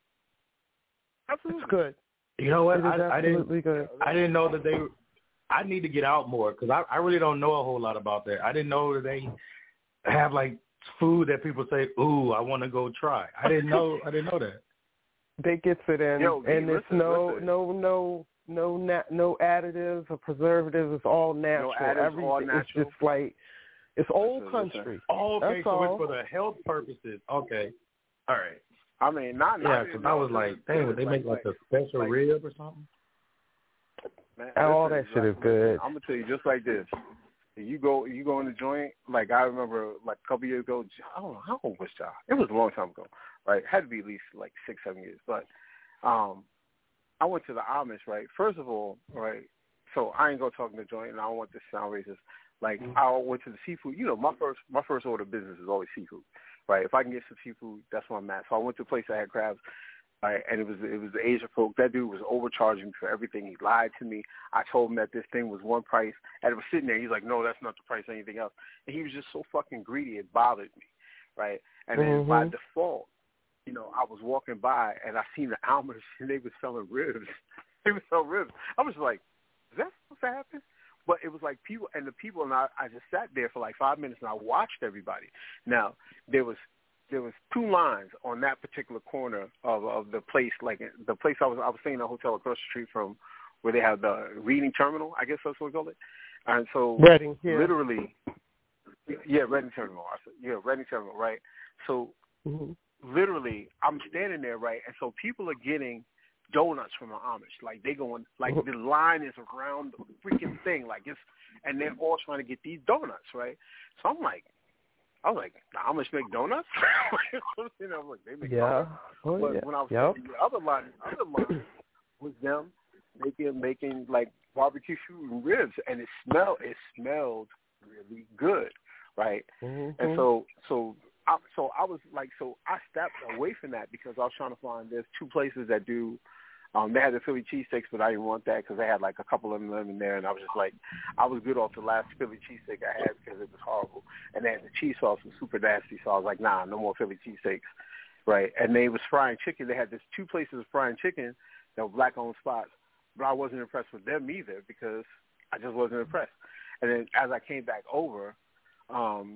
absolutely it's good. You know what? It is I, I absolutely didn't good. I didn't know that they. I need to get out more because I, I really don't know a whole lot about that. I didn't know that they have like food that people say, "Ooh, I want to go try." I didn't know. I didn't know that. They gets it in, Yo, and listen, it's no listen. no no no na- no additives or preservatives. It's all natural. No additives, Everything. all It's natural. just like it's old Listen, country. listen. Oh, okay, That's so all. it's for the health purposes. Okay, all right. I mean, not Yeah, not because even I was know, like, it's dang, good. would they make like, like a special like, rib or something? Man, All listen, that shit is like, good. I'm gonna tell you just like this. You go, you go in the joint. Like I remember, like a couple years ago. I don't know how old was y'all. It was a long time ago, right? It had to be at least like six, seven years. But um, I went to the Amish, right? First of all, right. So I ain't gonna talk in the joint, and I don't want this to sound racist. Like I went to the seafood. You know, my first, my first order of business is always seafood, right? If I can get some seafood, that's where I'm at. So I went to a place that had crabs. Right, and it was it was the Asian folk. That dude was overcharging me for everything. He lied to me. I told him that this thing was one price, and it was sitting there. He's like, "No, that's not the price of anything else." And he was just so fucking greedy. It bothered me, right? And then Mm-hmm. by default, you know, I was walking by and I seen the Amish and they were selling ribs. They were selling ribs. I was like, "Is that supposed to happen?" But it was like people and the people, and I, I just sat there for like five minutes and I watched everybody. Now there was. There was two lines on that particular corner of, of the place, like the place I was I was staying in a hotel across the street from where they have the reading terminal, I guess that's what we call it. And so Reading, yeah. literally, yeah, Reading Terminal. I said, yeah, Reading Terminal, right? So mm-hmm. literally, I'm standing there, right? And so people are getting donuts from the Amish. Like they going, like the line is around the freaking thing, like it's, and they're all trying to get these donuts, right? So I'm like, I was like, the Amish make donuts? You know, like they make yeah. donuts. Oh, but yeah. when I was yep. the other line, the other line was them making making like barbecue food and ribs, and it smelled it smelled really good, right? Mm-hmm. And so so. I, so I was like, so I stepped away from that because I was trying to find, there's two places that do, um, they had the Philly cheesesteaks, but I didn't want that because they had like a couple of them in there, and I was just like, I was good off the last Philly cheesesteak I had because it was horrible, and they had the cheese sauce was super nasty, so I was like, nah, no more Philly cheesesteaks, right? And they was frying chicken. They had this two places of frying chicken that were black-owned spots, but I wasn't impressed with them either because I just wasn't impressed. And then as I came back over, um,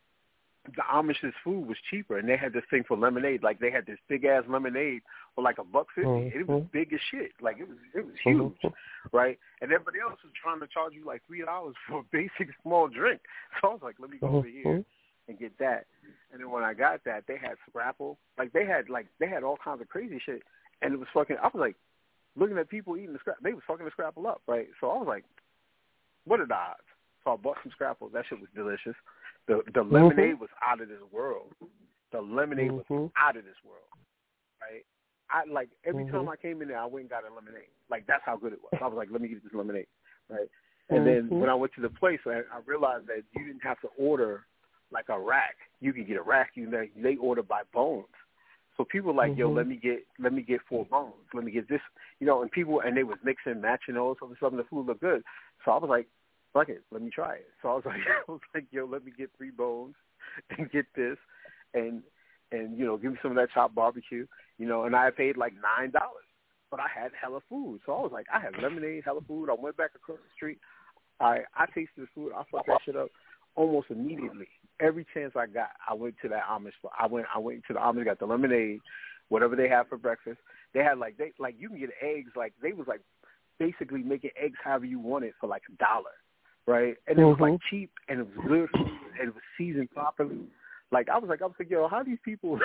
the Amish's food was cheaper, and they had this thing for lemonade. Like they had this big ass lemonade for like a buck fifty. Mm-hmm. It was big as shit. Like it was, it was huge, mm-hmm. right? And everybody else was trying to charge you like three dollars for a basic small drink. So I was like, let me go mm-hmm. over here and get that. And then when I got that, they had Scrapple. Like they had like they had all kinds of crazy shit, and it was fucking. I was like looking at people eating the scrap. They was fucking the Scrapple up, right? So I was like, what are the odds? So I bought some Scrapple. That shit was delicious. The the lemonade mm-hmm. was out of this world. The lemonade mm-hmm. was out of this world, right? I like every mm-hmm. time I came in there, I went and got a lemonade. Like that's how good it was. I was like, let me get this lemonade, right? And mm-hmm. then when I went to the place, I, I realized that you didn't have to order like a rack. You could get a rack. You know, they order by bones. So people were like, mm-hmm. yo, let me get let me get four bones. Let me get this, you know. And people and they was mixing, matching all some stuff, and the food looked good. So I was like, fuck it, let me try it. So I was like, I was like, yo, let me get three bones and get this, and and you know, give me some of that chopped barbecue, you know. And I paid like nine dollars, but I had hella food. So I was like, I had lemonade, hella food. I went back across the street. I I tasted the food. I fucked that shit up almost immediately. Every chance I got, I went to that Amish. I went I went to the Amish, got the lemonade, whatever they had for breakfast. They had like they like you can get eggs. Like they was like basically making eggs however you want it for like a dollar. Right, and it was like cheap, and it was good food, and it was seasoned properly. Like I was like, I was like, yo, how do these people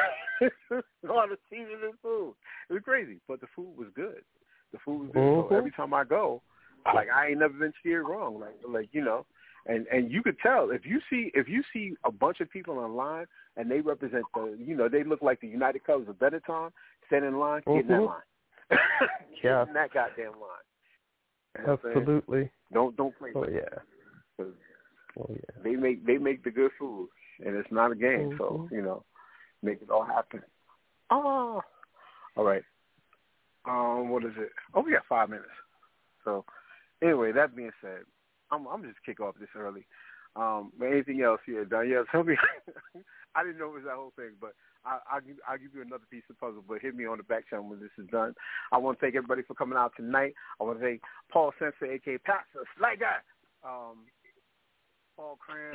know how to season this food? It was crazy, but the food was good. The food was good. Mm-hmm. So every time I go, like I ain't never been steered wrong. Like, like you know, and and you could tell if you see if you see a bunch of people online and they represent the, you know, they look like the United Colors of Benetton, stand in line, get mm-hmm. in that line, get yeah, in that goddamn line. Absolutely. Don't don't play. Oh yeah. Oh yeah. They make they make the good food, and it's not a game. Mm-hmm. So you know, make it all happen. Oh, all right. Um, what is it? Oh, we got five minutes. So anyway, that being said, I'm I'm just kick off this early. Um, but anything else here, Danielle? Tell me. I didn't know it was that whole thing, but I, I'll, give, I'll give you another piece of puzzle, but hit me on the back channel when this is done. I want to thank everybody for coming out tonight. I want to thank Paul Sensor, a k a. Pastor Slager, um, Paul Cram,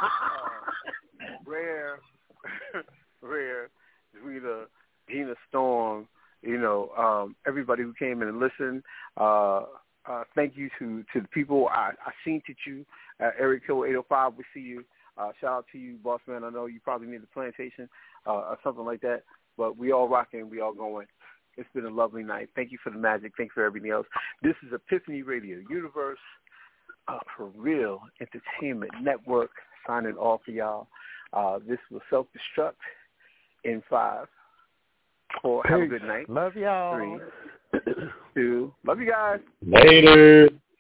uh, Rare, Rare, Rita, Dina Storm, you know, um, everybody who came in and listened. Uh, uh, thank you to, to the people. I, I seen to you, uh, Eric Hill eight oh five, we see you. Uh, shout out to you, boss man. I know you probably need a plantation uh, or something like that, but we all rocking, we all going. It's been a lovely night. Thank you for the magic. Thank you for everything else. This is Epiphany Radio Universe, uh, for real entertainment network. Signing off for y'all. Uh, this will self-destruct in five, four. Have a good night. Love y'all. Three, two. Love you guys. Later.